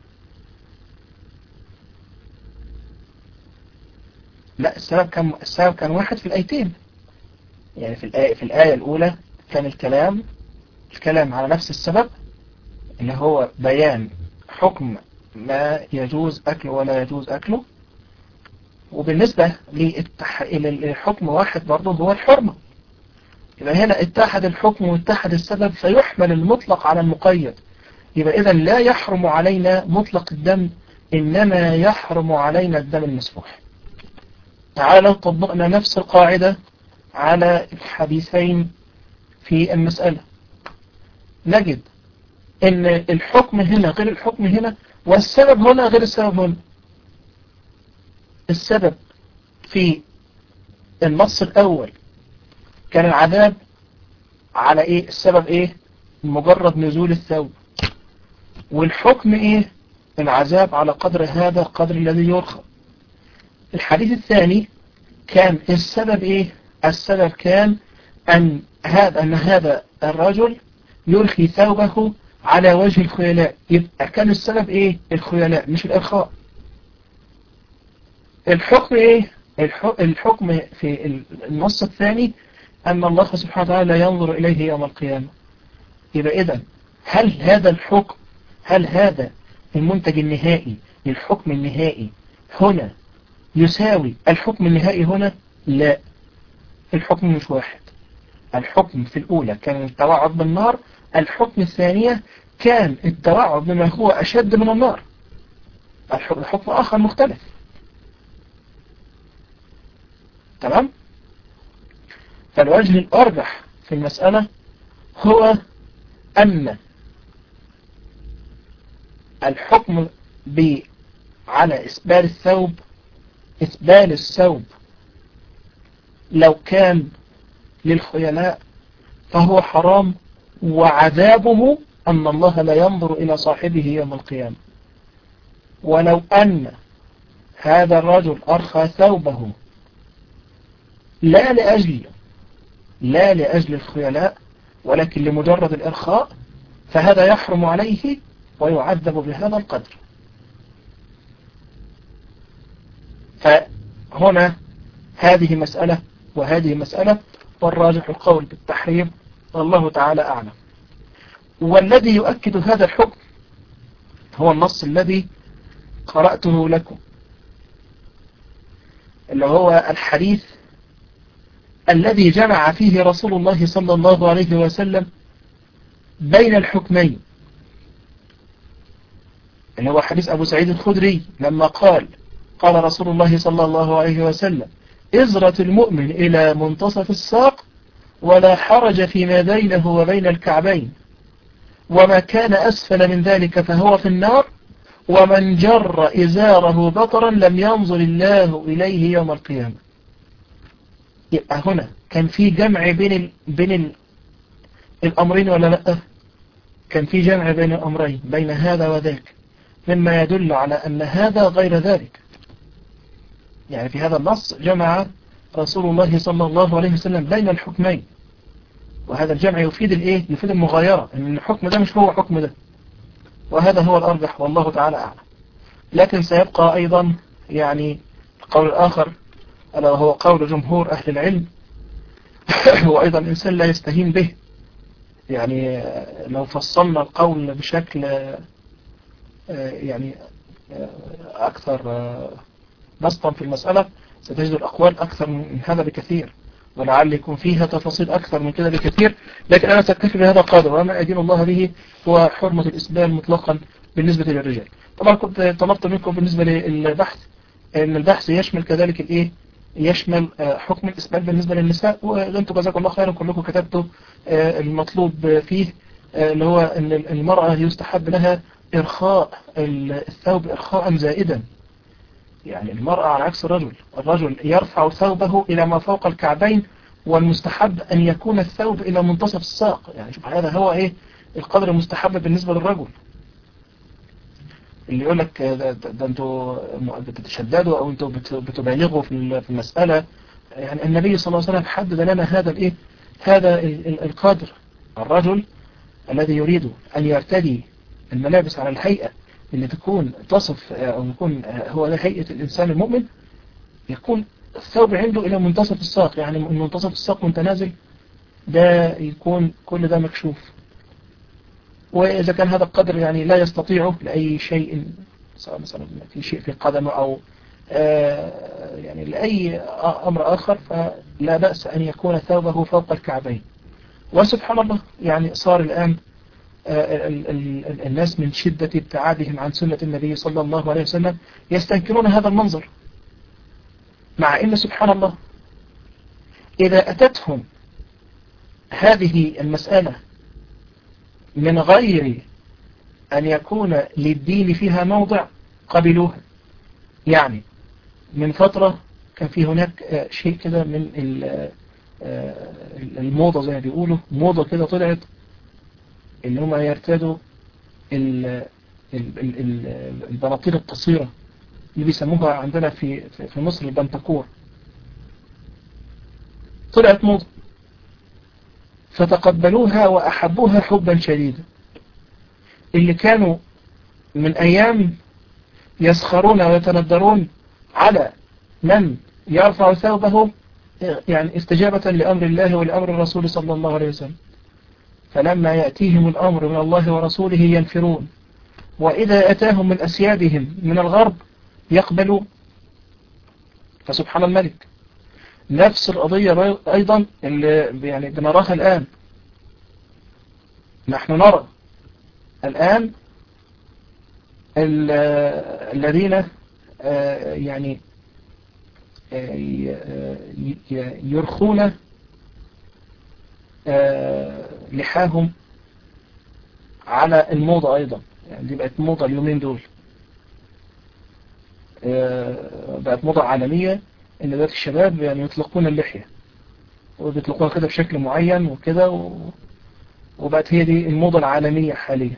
لا، السبب كان واحد في الآيتين. يعني في الآية الأولى كان الكلام على نفس السبب اللي هو بيان حكم ما يجوز أكله ولا يجوز أكله. وبالنسبة للحكم واحد برضه هو الحرمة. يبقى هنا اتحد الحكم واتحد السبب فيحمل المطلق على المقيد. يبقى إذا لا يحرم علينا مطلق الدم، إنما يحرم علينا الدم المسفوح. تعالى لو طبقنا نفس القاعدة على الحديثين في المسألة نجد إن الحكم هنا غير الحكم هنا، والسبب هنا غير السبب هنا. السبب في النص الأول كان العذاب على إيه؟ السبب إيه؟ مجرد نزول الثوب. والحكم ايه؟ العذاب على قدر هذا القدر الذي يرخى. الحديث الثاني كان السبب ايه؟ السبب كان أن هذا الرجل يرخي ثوبه على وجه الخيلاء. يبقى كان السبب ايه؟ الخيلاء مش الإرخاء. الحكم ايه؟ الحكم في النص الثاني أن الله سبحانه وتعالى لا ينظر إليه يوم القيامة. يبقى إذن هل هذا الحكم، هل هذا المنتج النهائي للحكم النهائي هنا يساوي الحكم النهائي هنا؟ لا، الحكم مش واحد. الحكم في الأولى كان التوعد بالنار، الحكم الثانية كان التوعد بما هو أشد من النار. الحكم آخر مختلف. تمام؟ فالوجه الأرجح في المسألة هو أن الحكم على إسبال الثوب لو كان للخيلاء فهو حرام، وعذابه أن الله لا ينظر إلى صاحبه يوم القيامة. ولو أن هذا الرجل أرخى ثوبه لا لأجل الخيلاء ولكن لمجرد الإرخاء، فهذا يحرم عليه ويعذب بهذا القدر. فهنا هذه مسألة وهذه مسألة، والراجح القول بالتحريم والله تعالى أعلم. والذي يؤكد هذا الحكم هو النص الذي قرأته لكم، اللي هو الحديث الذي جمع فيه رسول الله صلى الله عليه وسلم بين الحكمين، اللي هو حديث أبو سعيد الخدري لما قال رسول الله صلى الله عليه وسلم: إزرة المؤمن إلى منتصف الساق ولا حرج فيما بينه وبين الكعبين، وما كان أسفل من ذلك فهو في النار، ومن جر إزاره بطرا لم ينظر الله إليه يوم القيامة. يبقى هنا كان في جمع بين الأمرين ولا لا؟ كان في جمع بين الأمرين، بين هذا وذاك، مما يدل على أن هذا غير ذلك. يعني في هذا النص جمع رسول الله صلى الله عليه وسلم بين الحكمين، وهذا الجمع يفيد الايه؟ يفيد المغايرة، ان الحكم ده مش هو حكم ده، وهذا هو الأرجح والله تعالى أعلم. لكن سيبقى أيضا يعني القول الآخر، ألا وهو قول جمهور أهل العلم، هو أيضا إنسان لا يستهين به. يعني لو فصلنا القول بشكل يعني أكثر بسطا في المسألة ستجد الأقوال أكثر من هذا بكثير، ولعل يكون فيها تفاصيل أكثر من كده بكثير، لكن أنا سأكتفي بهذا القدر، وما أدين الله به هو حرمة الإسبال مطلقا بالنسبة للرجال. طبعا كنت طلبت منكم بالنسبة للبحث أن البحث يشمل كذلك الإيه؟ يشمل حكم الإسبال بالنسبة للنساء، وأنتم جزاكم الله خيرا كلكم كتبتوا المطلوب فيه، اللي هو أن المرأة يستحب لها إرخاء الثوب إرخاء زائدا. يعني المرأة على عكس الرجل يرفع ثوبه إلى ما فوق الكعبين، والمستحب أن يكون الثوب إلى منتصف الساق. يعني شوف هذا هو إيه القدر المستحب بالنسبة للرجل. اللي يقول لك ده أنتوا بتتشددوا أو أنتوا بتبالغوا في المسألة، يعني النبي صلى الله عليه وسلم حدد لنا هذا الإيه؟ هذا القدر. الرجل الذي يريد أن يرتدي الملابس على الهيئة اللي تكون تصف أو يكون هو ده هيئة الإنسان المؤمن، يكون الثوب عنده إلى منتصف الساق، يعني من منتصف الساق متنازل، ده يكون كل ده مكشوف. وإذا كان هذا القدر يعني لا يستطيعه لأي شيء، سواء مثلا في شيء في قدمه أو يعني لأي أمر آخر، فلا بأس أن يكون ثوبه فوق الكعبين. وسبحان الله يعني صار الآن الناس من شدة ابتعادهم عن سنة النبي صلى الله عليه وسلم يستنكرون هذا المنظر، مع إن سبحان الله إذا أتتهم هذه المسألة من غير أن يكون للدين فيها موضع قبلوها. يعني من فترة كان في هناك شيء كده من الموضة، زي ما بيقولوا موضة كده طلعت، إن هم يرتدوا البناطيل القصيرة اللي بيسموها عندنا في مصر البنتكور. طلعت موضة فتقبلوها وأحبوها حبا شديدا. اللي كانوا من أيام يسخرون ويتندرون على من يرفع ثوبه يعني استجابة لأمر الله ولأمر الرسول صلى الله عليه وسلم، فلما يأتيهم الأمر من الله ورسوله ينفرون، وإذا أتاهم من أسيادهم من الغرب يقبلوا. فسبحان الملك. نفس القضية أيضا اللي يعني بنراها الآن. نحن نرى الآن الذين يعني يرخون لحاهم على الموضة أيضا. يعني دي بقت موضة اليومين دول، بقت موضة عالمية إن ذات الشباب يعني يطلقون اللحية وبيطلقوها كده بشكل معين وكده، وبقت هي دي الموضة العالمية حاليا.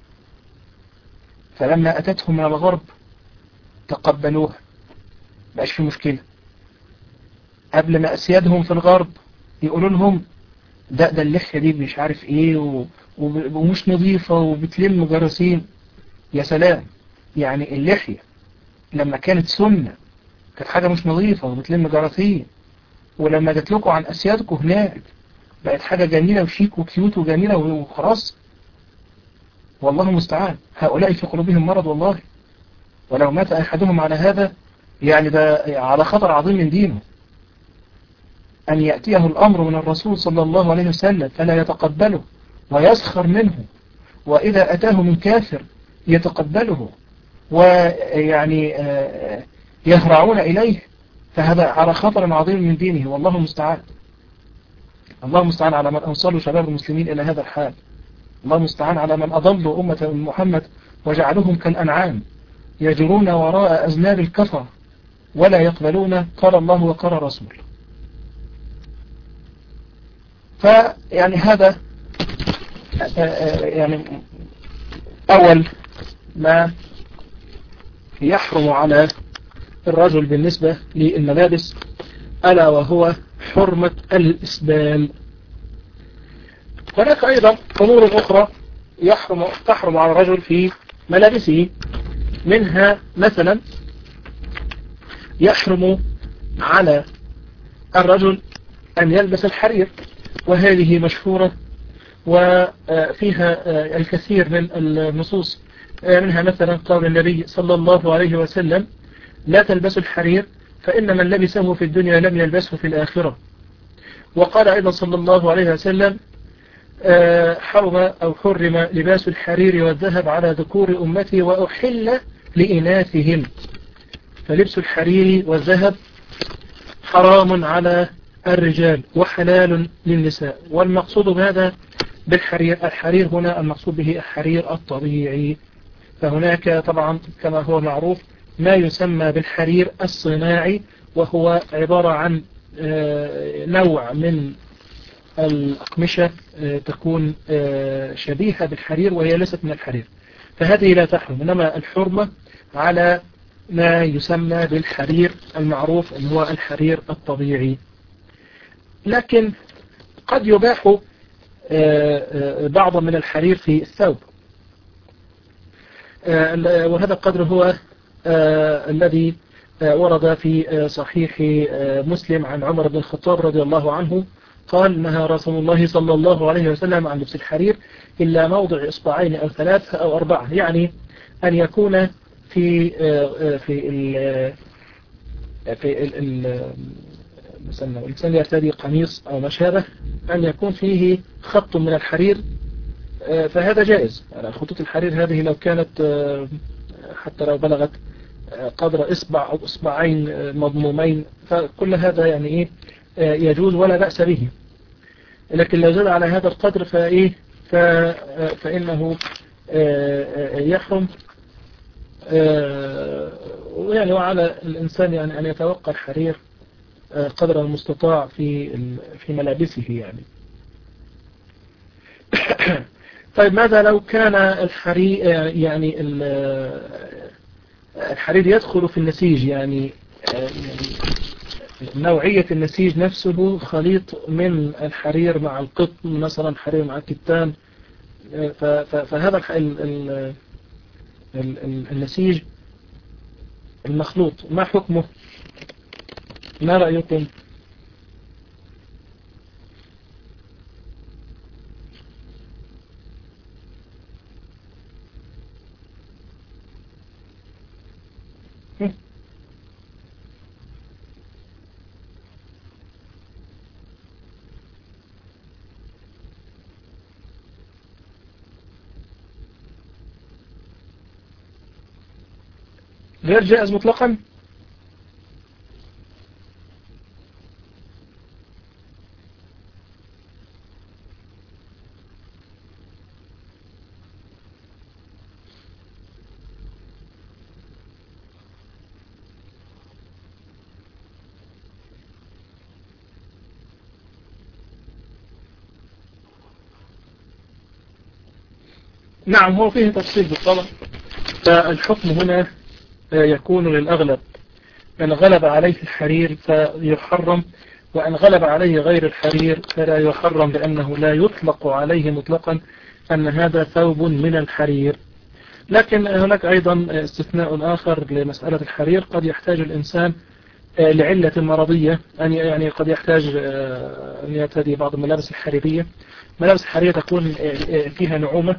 فلما أتتهم من الغرب تقبلوها، بقاش في مشكلة. قبل ما أسيادهم في الغرب يقولوا لهم ده اللحية دي مش عارف ايه ومش نظيفة وبتلم جراثيم. يا سلام، يعني اللحية لما كانت سنة كانت حاجة مش نظيفة وبتلم جراثيم، ولما تتلقوا عن أسيادكم هناك بقت حاجة جميلة وشيك وكيوت وجميلة وخلاص. والله المستعان. هؤلاء في قلوبهم مرض والله، ولو مات أحدهم على هذا يعني ده على خطر عظيم من دينه. أن يأتيه الأمر من الرسول صلى الله عليه وسلم فلا يتقبله ويسخر منه، وإذا أتاه من كافر يتقبله ويعني يهرعون إليه، فهذا على خطر عظيم من دينه. والله المستعان. الله المستعان على من أوصلوا شباب المسلمين إلى هذا الحال. الله المستعان على من أضلوا أمة محمد وجعلوهم كالأنعام يجرون وراء أذناب الكفر ولا يقبلون قال الله وقال رسول. فيعني هذا يعني أول ما يحرم على الرجل بالنسبة للملابس، ألا وهو حرمة الإسبال. هناك أيضا أمور أخرى تحرم على الرجل في ملابسه. منها مثلا يحرم على الرجل أن يلبس الحرير، وهذه مشهورة وفيها الكثير من النصوص. منها مثلا قول النبي صلى الله عليه وسلم: لا تلبسوا الحرير فإن من لبسه في الدنيا لم يلبسه في الآخرة. وقال أيضا صلى الله عليه وسلم: حرم لباس الحرير والذهب على ذكور أمتي وأحل لإناثهم. فلبس الحرير والذهب حرام على الرجال وحلال للنساء. والمقصود بهذا بالحرير، الحرير هنا المقصود به الحرير الطبيعي. فهناك طبعا كما هو معروف ما يسمى بالحرير الصناعي، وهو عبارة عن نوع من الأقمشة تكون شبيهة بالحرير وهي ليست من الحرير، فهذه لا تحرم. إنما الحرمة على ما يسمى بالحرير المعروف اللي هو الحرير الطبيعي. لكن قد يباح بعض من الحرير في الثوب، وهذا القدر هو الذي ورد في صحيح مسلم عن عمر بن الخطاب رضي الله عنه قال: نهى رسول الله صلى الله عليه وسلم عن لبس الحرير إلا موضع إصبعين أو 3 أو 4، يعني أن يكون في مثلا الإنسان يرتدي قميص أو ما شابه أن يكون فيه خط من الحرير، فهذا جائز. يعني خطوط الحرير هذه لو كانت حتى لو بلغت قدر إصبع أو إصبعين مضمومين فكل هذا يعني إيه يجوز ولا بأس به. لكن لو زاد على هذا القدر فإنه يحرم. ويعني وعلى الإنسان يعني أن يتوقع الحرير قدر المستطاع في ملابسه يعني. طيب ماذا لو كان الحرير يعني الحرير يدخل في النسيج، يعني نوعية النسيج نفسه خليط من الحرير مع القطن مثلا، حرير مع الكتان، فهذا النسيج المخلوط ما حكمه؟ ما رأيكم؟ غير جائز مطلقا؟ نعم، هو فيه تفصيل بالطبع. فالحكم هنا يكون للأغلب، إن غلب عليه الحرير فيحرم، وإن غلب عليه غير الحرير فلا يحرم، لأنه لا يطلق عليه مطلقا أن هذا ثوب من الحرير. لكن هناك أيضا استثناء آخر لمسألة الحرير، قد يحتاج الإنسان لعلة مرضية، يعني قد يحتاج أن يرتدي بعض الملابس الحريرية. ملابس الحريرية تكون فيها نعومة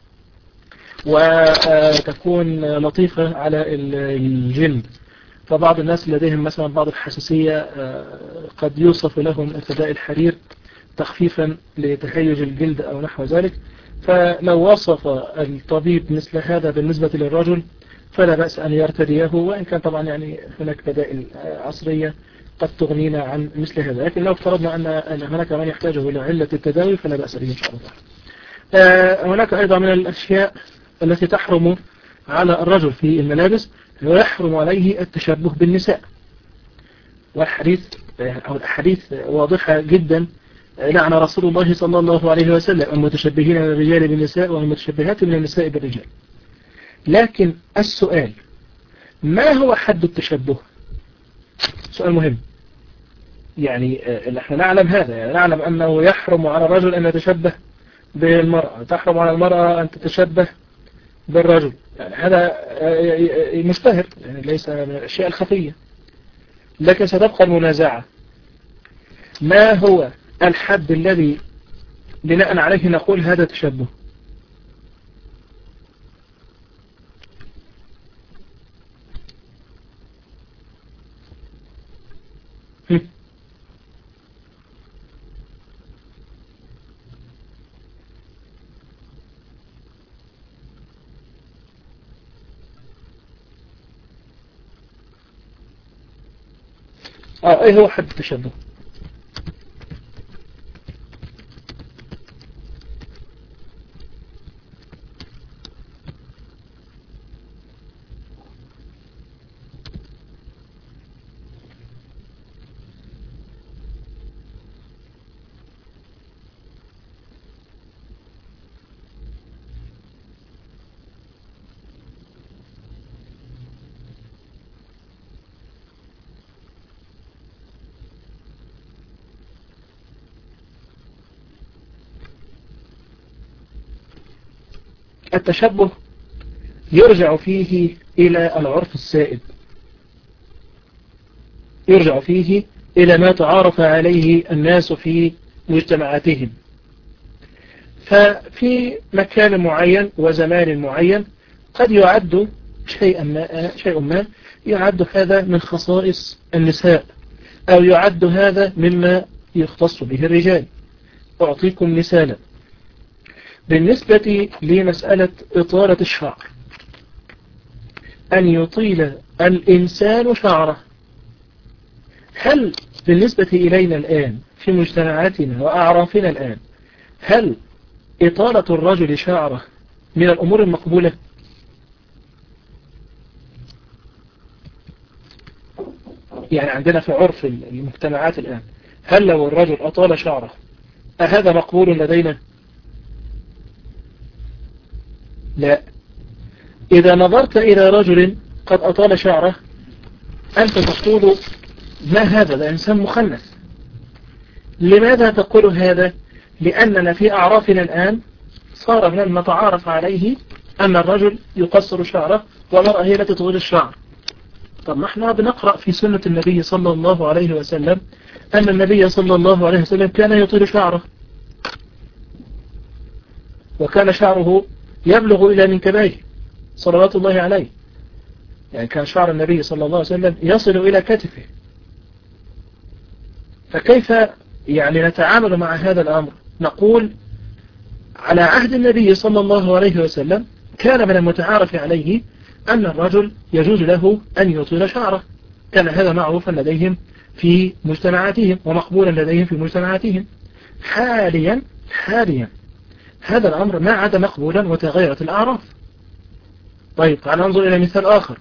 وتكون لطيفة على الجلد، فبعض الناس لديهم مثلا بعض الحساسية قد يوصف لهم ارتداء الحرير تخفيفا لتهيج الجلد أو نحو ذلك. فلو وصف الطبيب مثل هذا بالنسبة للرجل فلا بأس أن يرتديه، وإن كان طبعا يعني هناك بدائل عصرية قد تغنينا عن مثل هذا. لكن لو افترضنا أن هناك من يحتاجه لعلة التداوي فلا بأس به إن شاء الله. هناك أيضا من الأشياء التي تحرم على الرجل في الملابس، ويحرم عليه التشبه بالنساء، والحديث واضحة جدا. لعن رسول الله صلى الله عليه وسلم المتشبهين من الرجال بالنساء والمتشبهات من النساء بالرجال. لكن السؤال، ما هو حد التشبه؟ سؤال مهم. يعني نحن نعلم هذا، يعني نعلم أنه يحرم على الرجل أن يتشبه بالمرأة، تحرم على المرأة أن تتشبه بالرجل، يعني هذا مشتهر، يعني ليس من الأشياء الخفية. لكن ستبقى المنازعة، ما هو الحد الذي بناء عليه نقول هذا تشبه؟ ايه هو حد التشبه؟ التشبه يرجع فيه إلى العرف السائد، يرجع فيه إلى ما تعارف عليه الناس في مجتمعاتهم. ففي مكان معين وزمان معين قد يعد شيء ما يعد هذا من خصائص النساء، أو يعد هذا مما يختص به الرجال. أعطيكم مثالا بالنسبة لمسألة إطالة الشعر، أن يطيل الإنسان شعره. هل بالنسبة إلينا الآن في مجتمعاتنا وأعرافنا الآن، هل إطالة الرجل شعره من الأمور المقبولة؟ يعني عندنا في عرف المجتمعات الآن، هل لو الرجل أطال شعره أهذا مقبول لدينا؟ لا، إذا نظرت إلى رجل قد أطال شعره أنت تقول ما هذا، ده إنسان مخنث. لماذا تقول هذا؟ لأننا في أعرافنا الآن صار من المتعارف عليه أن الرجل يقصر شعره والمرأة هي التي تطيل الشعر. طب ما احنا بنقرأ في سنة النبي صلى الله عليه وسلم أن النبي صلى الله عليه وسلم كان يطيل شعره، وكان شعره يبلغ إلى منكبيه صلوات الله عليه. يعني كان شعر النبي صلى الله عليه وسلم يصل إلى كتفه. فكيف يعني نتعامل مع هذا الأمر؟ نقول على عهد النبي صلى الله عليه وسلم كان من المتعارف عليه أن الرجل يجوز له أن يطيل شعره، كان هذا معروفا لديهم في مجتمعاتهم ومقبولا لديهم في مجتمعاتهم. حاليا هذا الأمر ما عاد مقبولا وتغيرت الأعراف. طيب تعال ننظر إلى مثال آخر،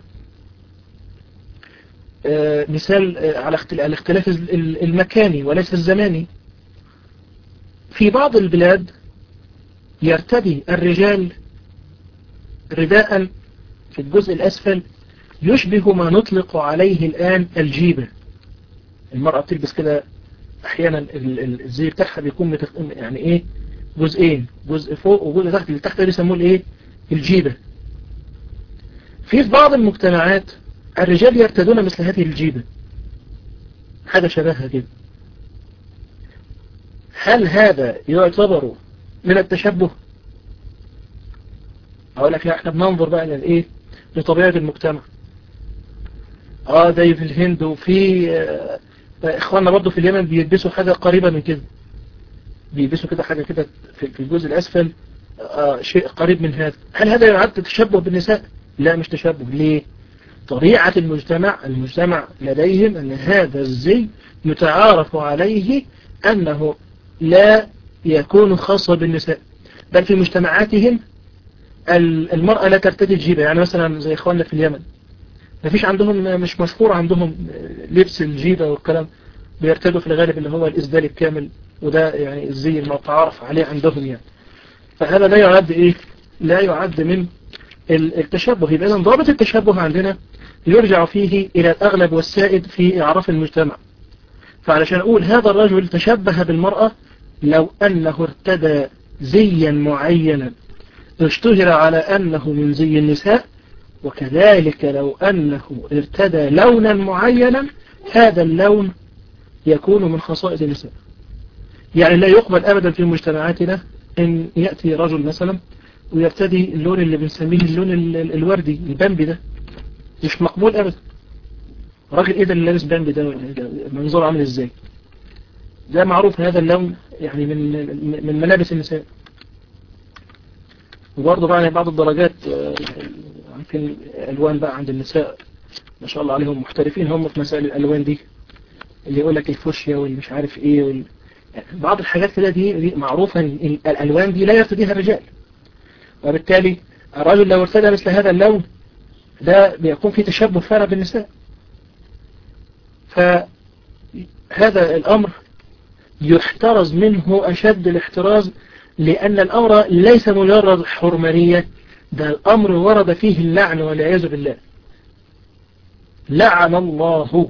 مثال على الاختلاف المكاني وليس الزماني. في بعض البلاد يرتدي الرجال رداء في الجزء الأسفل يشبه ما نطلق عليه الآن الجيبة. المرأة بتلبس كده أحيانا الزي بتاعها بيكون يعني إيه جزئين، جزء فوق وجزء تحت، اللي تحت بيسموه الإيه الجيبة. في بعض المجتمعات الرجال يرتدون مثل هذه الجيبة، حاجة شبهها كده. هل هذا يعتبر من التشبه؟ أقول لك لا، احنا بننظر بقى للإيه لطبيعة المجتمع. زي في الهند وفي إخواننا برضو في اليمن بيلبسوا حاجة قريبة من كده، بيلبسوا كده حاجة كده في الجزء الأسفل شيء قريب من هذا. هل هذا يعد تشبه بالنساء؟ لا مش تشبه. ليه؟ طبيعة المجتمع لديهم أن هذا الزي يتعارف عليه أنه لا يكون خاصا بالنساء، بل في مجتمعاتهم المرأة لا ترتدي الجيبة. يعني مثلا زي إخواننا في اليمن ما فيش عندهم، مش مشهور عندهم لبس الجيبة والكلام، بيرتدوا في الغالب اللي هو الإسدال الكامل، وده يعني الزي المتعارف عليه عندهم يعني. فهذا لا يعد لا يعد من التشبه. يبقى إذن ضابط التشبه عندنا يرجع فيه إلى الأغلب والسائد في إعراف المجتمع. فعلشان أقول هذا الرجل تشبه بالمرأة لو أنه ارتدى زيا معينا اشتهر على أنه من زي النساء، وكذلك لو أنه ارتدى لونا معينا هذا اللون يكون من خصائص النساء. يعني لا يقبل أبدا في مجتمعاتنا أن يأتي رجل مثلا ويرتدي اللون اللي بنسميه اللون الوردي البامبي، ده مش مقبول أبدا. راجل إيه ده اللي لابس بامبي ده منظور عامل إزاي؟ ده معروف هذا اللون يعني من ملابس النساء. وبرضه بقى بعض الدرجات يمكن الألوان بقى عند النساء ما شاء الله عليهم محترفين هم في مسائل الألوان دي، اللي يقول لك الفوشيا واللي مش عارف إيه يعني بعض الحاجات كده دي معروفة إن الألوان دي لا يرتديها الرجال، وبالتالي الرجل لو ارتدى مثل هذا اللون ده بيكون فيه تشبه فعلا بالنساء. فهذا الأمر يحترز منه أشد الاحتراز، لأن الأمر ليس مجرد حرمانية، ده الأمر ورد فيه اللعن والعياذ بالله. لعن الله،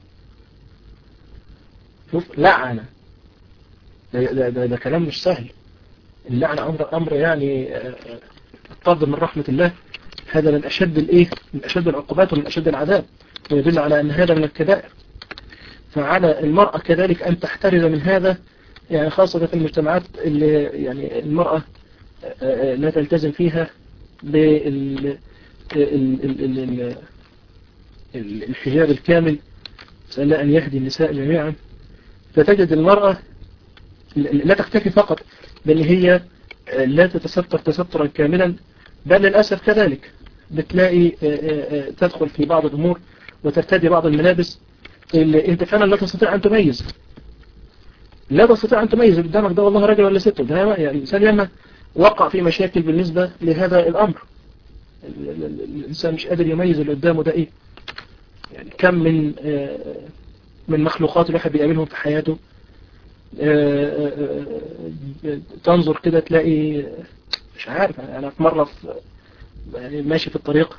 شوف لعن، ده كلام مش سهل. اللعن أمر يعني الطرد من رحمة الله، هذا من أشد العقوبات ومن أشد العذاب، ويدل على أن هذا من الكبائر. فعلى المرأة كذلك أن تحترز من هذا، يعني خاصة في المجتمعات اللي يعني المرأة لا تلتزم فيها بالحجاب الكامل، نسأل الله أن يهدي النساء جميعا. فتجد المرأة لا تكتفي فقط بأن هي لا تتستر تسترا كاملا، بل للأسف كذلك بتلاقي تدخل في بعض الأمور وترتدي بعض الملابس اللي انت فعلا لا تستطيع أن تميز، قدامك ده والله راجل ولا ست. ده يعني الإنسان لما وقع في مشاكل بالنسبة لهذا الأمر، الإنسان مش قادر يميز اللي قدامه ده إيه. يعني كم من مخلوقات الواحد بيقابلهم في حياته، تنظر كده تلاقي مش عارف. أنا في مرة ماشي في الطريق،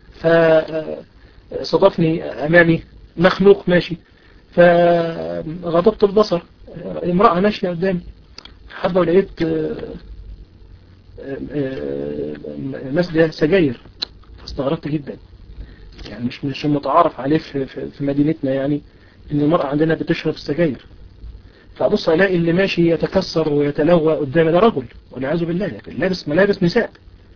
فصادفني أمامي مخلوق ماشي، فغضبت البصر، امرأة ماشية قدامي، حبة ولقيت مسجد سجاير، فاستغربت جدا. يعني مش متعارف عليه في مدينتنا يعني ان المرأة عندنا بتشرب السجاير. فأبص ألاقي اللي ماشي يتكسر ويتلوى قدامي ده رجل، والعياذ بالله، لكن لابس ملابس نساء.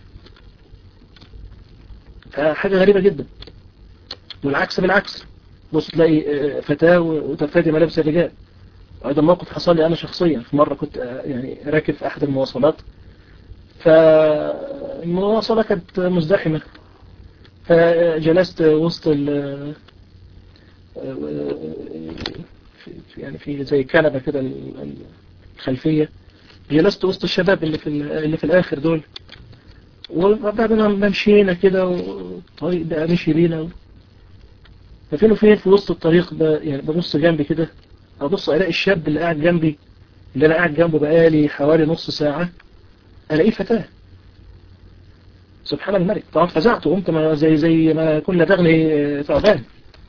فحاجة غريبة جدا. والعكس بالعكس، بص تلاقي فتاة وترتدي ملابس الرجال. وهذا الموقف حصل لي أنا شخصيا في مرة، كنت يعني راكب في أحد المواصلات، فالمواصلة كانت مزدحمة، فجلست وسط يعني في زي كنبة كده الخلفية، جلست وسط الشباب اللي في الآخر دول، وبعدين مشينا كده والطريق بقى مشي بينا، ففين وفين في وسط الطريق يعني ببص جنبي كده، أبص ألاقي الشاب اللي قاعد جنبي، اللي أنا قاعد جنبه بقالي حوالي نص ساعة، ألاقيه فتاة. سبحان الملك. طبعا فزعت وقمت زي ما كنا دغني ثعبان.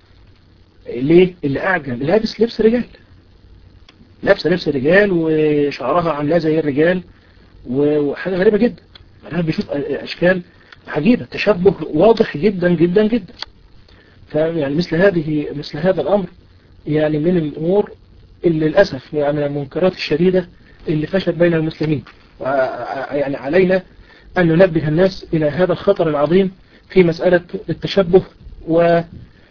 ليه؟ اللي قاعد جنبي لابس لبس رجال، لابسه لبس رجال وشعرها عاملاه زي الرجال، وحاجة غريبة جدا. أنا بشوف أشكال عجيبة، تشبه واضح جدا جدا جدا. فيعني مثل هذا الأمر يعني من الأمور اللي للأسف يعني المنكرات الشديدة اللي فشت بين المسلمين. يعني علينا أن ننبه الناس إلى هذا الخطر العظيم في مسألة التشبه. و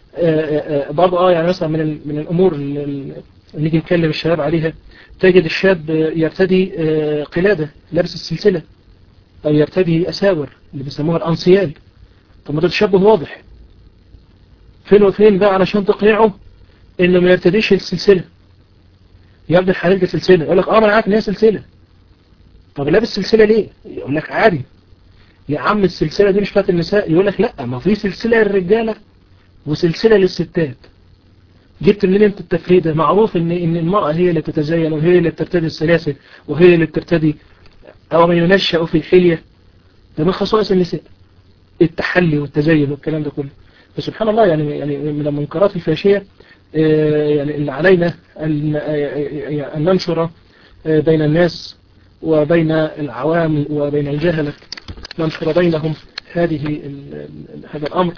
برضه يعني مثلا من الأمور اللي نيجي نتكلم الشباب عليها، تجد الشاب يرتدي قلادة، لابس السلسلة، أو يرتدي أساور اللي بيسموها الأنسيال. طب ما ده تشبه واضح. فين وفين بقى علشان تقنعه إنه ما يرتديش السلسلة؟ يبدو الحلال دي سلسلة، يقول لك ما أنا عارف إن هي سلسلة. طب لابس سلسلة ليه؟ يقول لك عادي يا عم، السلسلة دي مش بتاعت النساء. يقول لك لا، ما في سلسلة للرجالة وسلسلة للستات. جبت منين انت التفريدة؟ معروف ان المرأة هي اللي تتزين، وهي اللي بترتدي السلاسل، وهي اللي بترتدي او من ينشأ في الحلية. ده من خصائص النساء، التحلي والتزين والكلام ده كله. فسبحان الله، يعني من المنكرات الفاشية يعني اللي علينا أن ننشر بين الناس وبين العوام وبين الجهلة، ننشر بينهم هذا الأمر،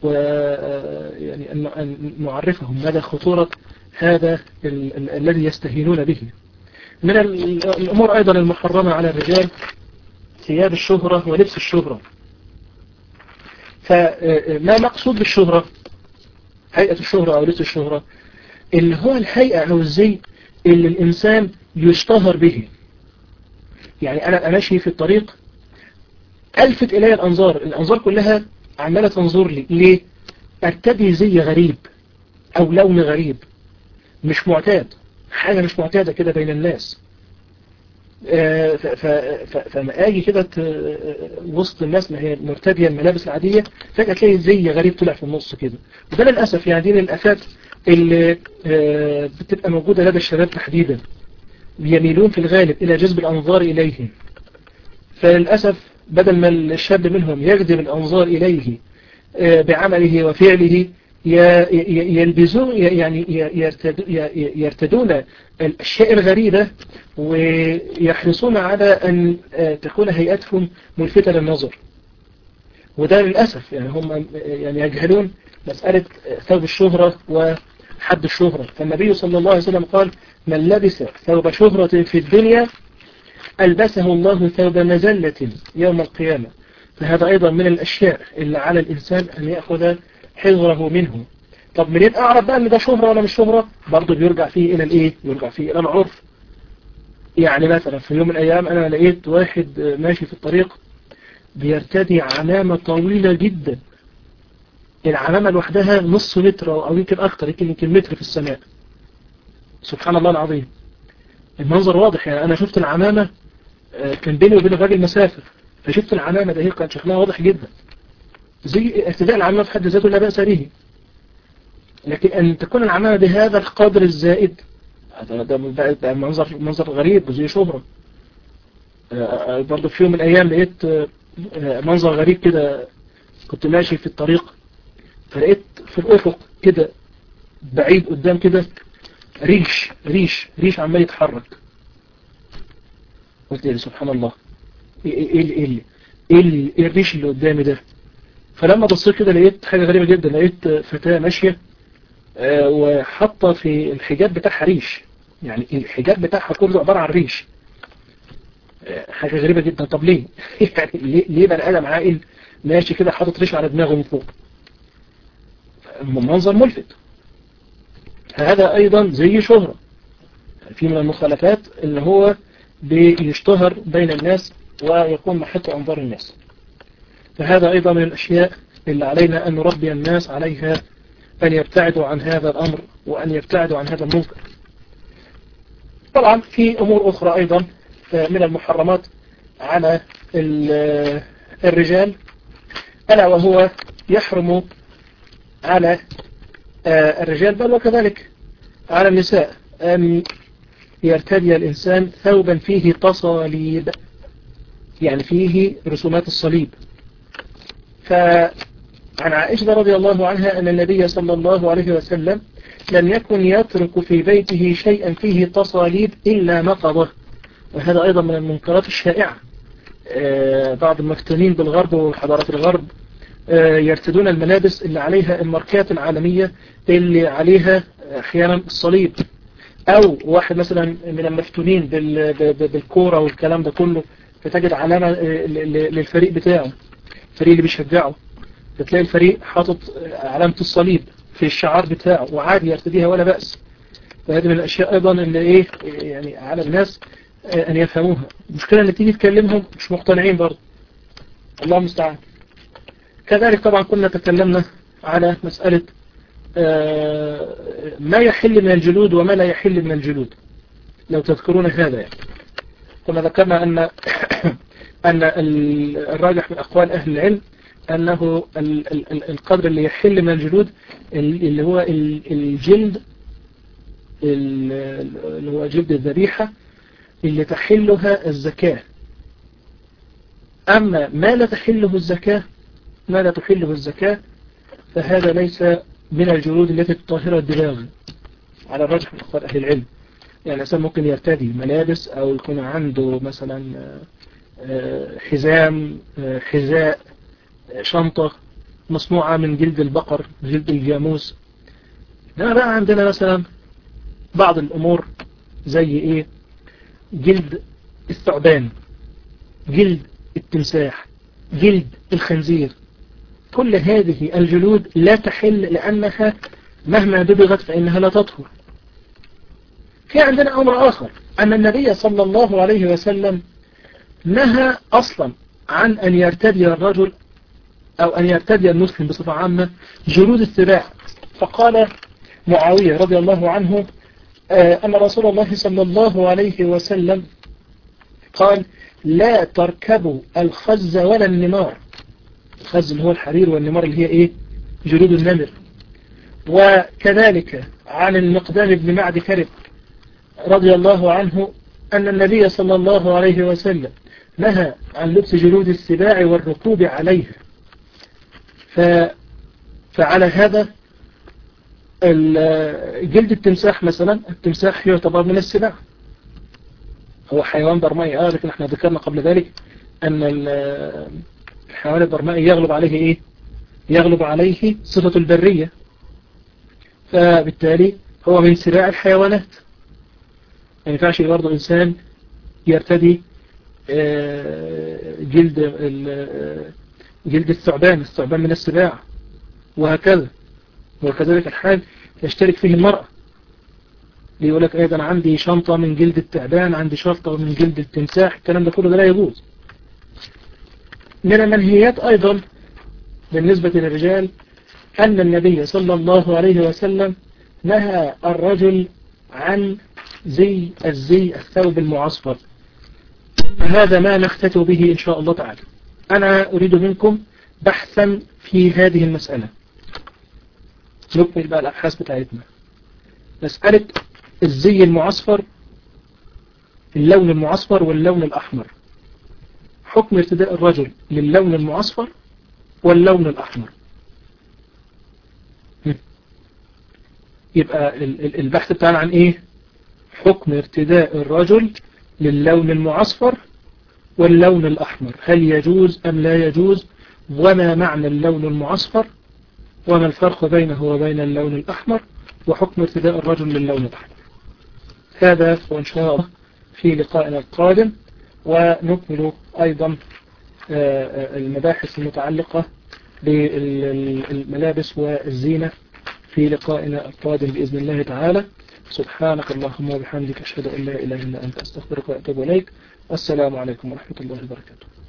ويعني أن نعرفهم مدى خطورة هذا الذي يستهينون به. من الأمور أيضا المحرمة على الرجال ثياب الشهرة ولبس الشهرة. فما مقصود بالشهرة؟ هيئة الشهرة أو لبس الشهرة اللي هو الهيئة أو الزي اللي الإنسان يشتهر به. يعني أنا ماشي في الطريق، ألفت إلي الأنظار كلها عمالة تنظر لي. ليه؟ أرتدي زي غريب أو لون غريب مش معتاد، حاجة مش معتادة كده بين الناس. فما أجي كده وسط الناس ما هي مرتدية الملابس العادية، فجأة تلاقي زي غريب طلع في النص كده. وده للأسف يعني دي من الآفات اللي بتبقى موجودة لدى الشباب تحديدا، يميلون في الغالب إلى جذب الأنظار إليهم. فللأسف بدل ما الشاب منهم يجذب الأنظار إليه بعمله وفعله، يلبسون يعني يرتدون الأشياء الغريبة، ويحرصون على أن تكون هيئتهم ملفتة للنظر. وده للأسف يعني هم يعني يجهلون مسألة ثوب الشهرة وحد الشهرة. فالنبي صلى الله عليه وسلم قال: من لبس ثوب شهرة في الدنيا ألبسه الله ثوب مذلة يوم القيامة. فهذا أيضا من الأشياء اللي على الإنسان أن يأخذ حذره منه. طب منين أعرف بقى أن ده شهرة ولا مش شهرة؟ برضه بيرجع فيه إلى الإيه؟ يرجع فيه إلى العرف. يعني مثلا في يوم من الأيام أنا لقيت واحد ماشي في الطريق بيرتدي عمامة طويلة جدا، العمامة لوحدها نص متر أو يمكن أكتر، يمكن متر في السماء. سبحان الله العظيم، المنظر واضح. يعني أنا شفت العمامة، كان بيني وبين الراجل مسافة، فشفت العمامة ده هي كان شكلها واضح جدا. زي ارتداء العمامة في حد ذاته لا بأس به، لكن أن تكون العمامة بهذا القدر الزائد ده منظر غريب وزي شهرة. برضو في يوم من الأيام لقيت منظر غريب كده، كنت ماشي في الطريق فلقيت في الأفق كده بعيد قدام كده ريش عمال يتحرك. قلت لي سبحان الله، ايه الريش اللي قدامي ده؟ فلما بصيت كده لقيت حاجة غريبة جدا، لقيت فتاة ماشية وحاطة في الحجاب بتاعها ريش، يعني الحجاب بتاعها كله عبارة عن ريش. حاجة غريبة جدا. طب ليه؟ يعني ليه بني آدم عاقل ماشي كده حاطط ريش على دماغه من فوق؟ منظر ملفت. هذا أيضا زي شهرة، في من المخالفات اللي هو بيشتهر بين الناس ويكون محط أنظار الناس. فهذا أيضا من الأشياء اللي علينا أن نربي الناس عليها، أن يبتعدوا عن هذا الأمر وأن يبتعدوا عن هذا المنكر. طبعا في أمور أخرى أيضا من المحرمات على الرجال، ألا وهو يحرم على الرجال بل وكذلك على النساء أن يرتدي الإنسان ثوبا فيه تصاليب، يعني فيه رسومات الصليب. فعن عائشة رضي الله عنها أن النبي صلى الله عليه وسلم لم يكن يترك في بيته شيئا فيه تصاليب إلا نقضه. وهذا أيضا من المنكرات الشائعة. بعض المفتونين بالغرب وحضارات الغرب يرتدون الملابس اللي عليها الماركات العالمية اللي عليها أحيانا الصليب، أو واحد مثلا من المفتونين بالكورة والكلام ده كله، فتجد علامة للفريق بتاعه، الفريق اللي بيشجعه، بتلاقي الفريق حاطط علامة الصليب في الشعار بتاعه وعادي يرتديها ولا بأس. فهذه من الأشياء أيضا اللي يعني على الناس أن يفهموها. المشكلة اللي تيجي تكلمهم مش مقتنعين برضه، الله المستعان. كذلك طبعا كنا تكلمنا على مسألة ما يحل من الجلود وما لا يحل من الجلود، لو تذكرون هذا. يعني كنا ذكرنا أن الراجح من أقوال أهل العلم أنه القدر اللي يحل من الجلود اللي هو الجلد، اللي هو جلد الذبيحة اللي تحلها الزكاة. أما ما لا تحله الزكاة فهذا ليس من الجلود التي تطهر الدماغ على الرجح من أقوال أهل العلم. يعني الإنسان ممكن يرتدي ملابس أو يكون عنده مثلا حزام، حذاء، شنطة مصنوعة من جلد البقر، جلد الجاموس. إنما بقى عندنا مثلا بعض الأمور زي جلد الثعبان، جلد التمساح، جلد الخنزير. كل هذه الجلود لا تحل لأنها مهما دبغت فإنها لا تطهر. في عندنا أمر آخر، أن النبي صلى الله عليه وسلم نهى أصلا عن أن يرتدي الرجل أو أن يرتدي المسلم بصفة عامة جلود السباع. فقال معاوية رضي الله عنه أن رسول الله صلى الله عليه وسلم قال: لا تركبوا الخز ولا النمار. الخز اللي هو الحرير، والنمار اللي هي جلود النمر. وكذلك عن المقدام بن معد كرب رضي الله عنه أن النبي صلى الله عليه وسلم نهى عن لبس جلود السباع والركوب عليها. فعلى هذا جلد التمساح مثلا، التمساح يعتبر من السباع، هو حيوان برمائي. لكن احنا ذكرنا قبل ذلك أن الحيوان البرمائي يغلب عليه صفة البرية، فبالتالي هو من سباع الحيوانات. ما ينفعش برضه إنسان يرتدي جلد الثعبان من السباع، وهكذا. وكذلك الحال يشترك فيه المرأة، يقول لك أيضا عندي شنطة من جلد التعبان، عندي شنطة من جلد التمساح. الكلام ده كله لا يجوز. من المنهيات أيضا بالنسبة للرجال أن النبي صلى الله عليه وسلم نهى الرجل عن زي الثوب المعصفر. هذا ما نختتم به إن شاء الله تعالى. أنا أريد منكم بحثا في هذه المسألة. نكمل بقى الأبحاث بتاعتنا. مسألة الزي المعصفر، اللون المعصفر واللون الأحمر، حكم ارتداء الرجل للون المعصفر واللون الأحمر. يبقى البحث بتاعنا عن ايه؟ حكم ارتداء الرجل للون المعصفر واللون الأحمر، هل يجوز أم لا يجوز، وما معنى اللون المعصفر، وما الفرق بينه وبين اللون الأحمر، وحكم ارتداء الرجل للون الأحمر. هذا وإن شاء الله في لقائنا القادم، ونكمل أيضا المباحث المتعلقة بالملابس والزينة في لقائنا القادم بإذن الله تعالى. سبحانك اللهم وبحمدك أشهد أن لا إله إلا أنت أستغفرك وأتوب إليك. السلام عليكم ورحمة الله وبركاته.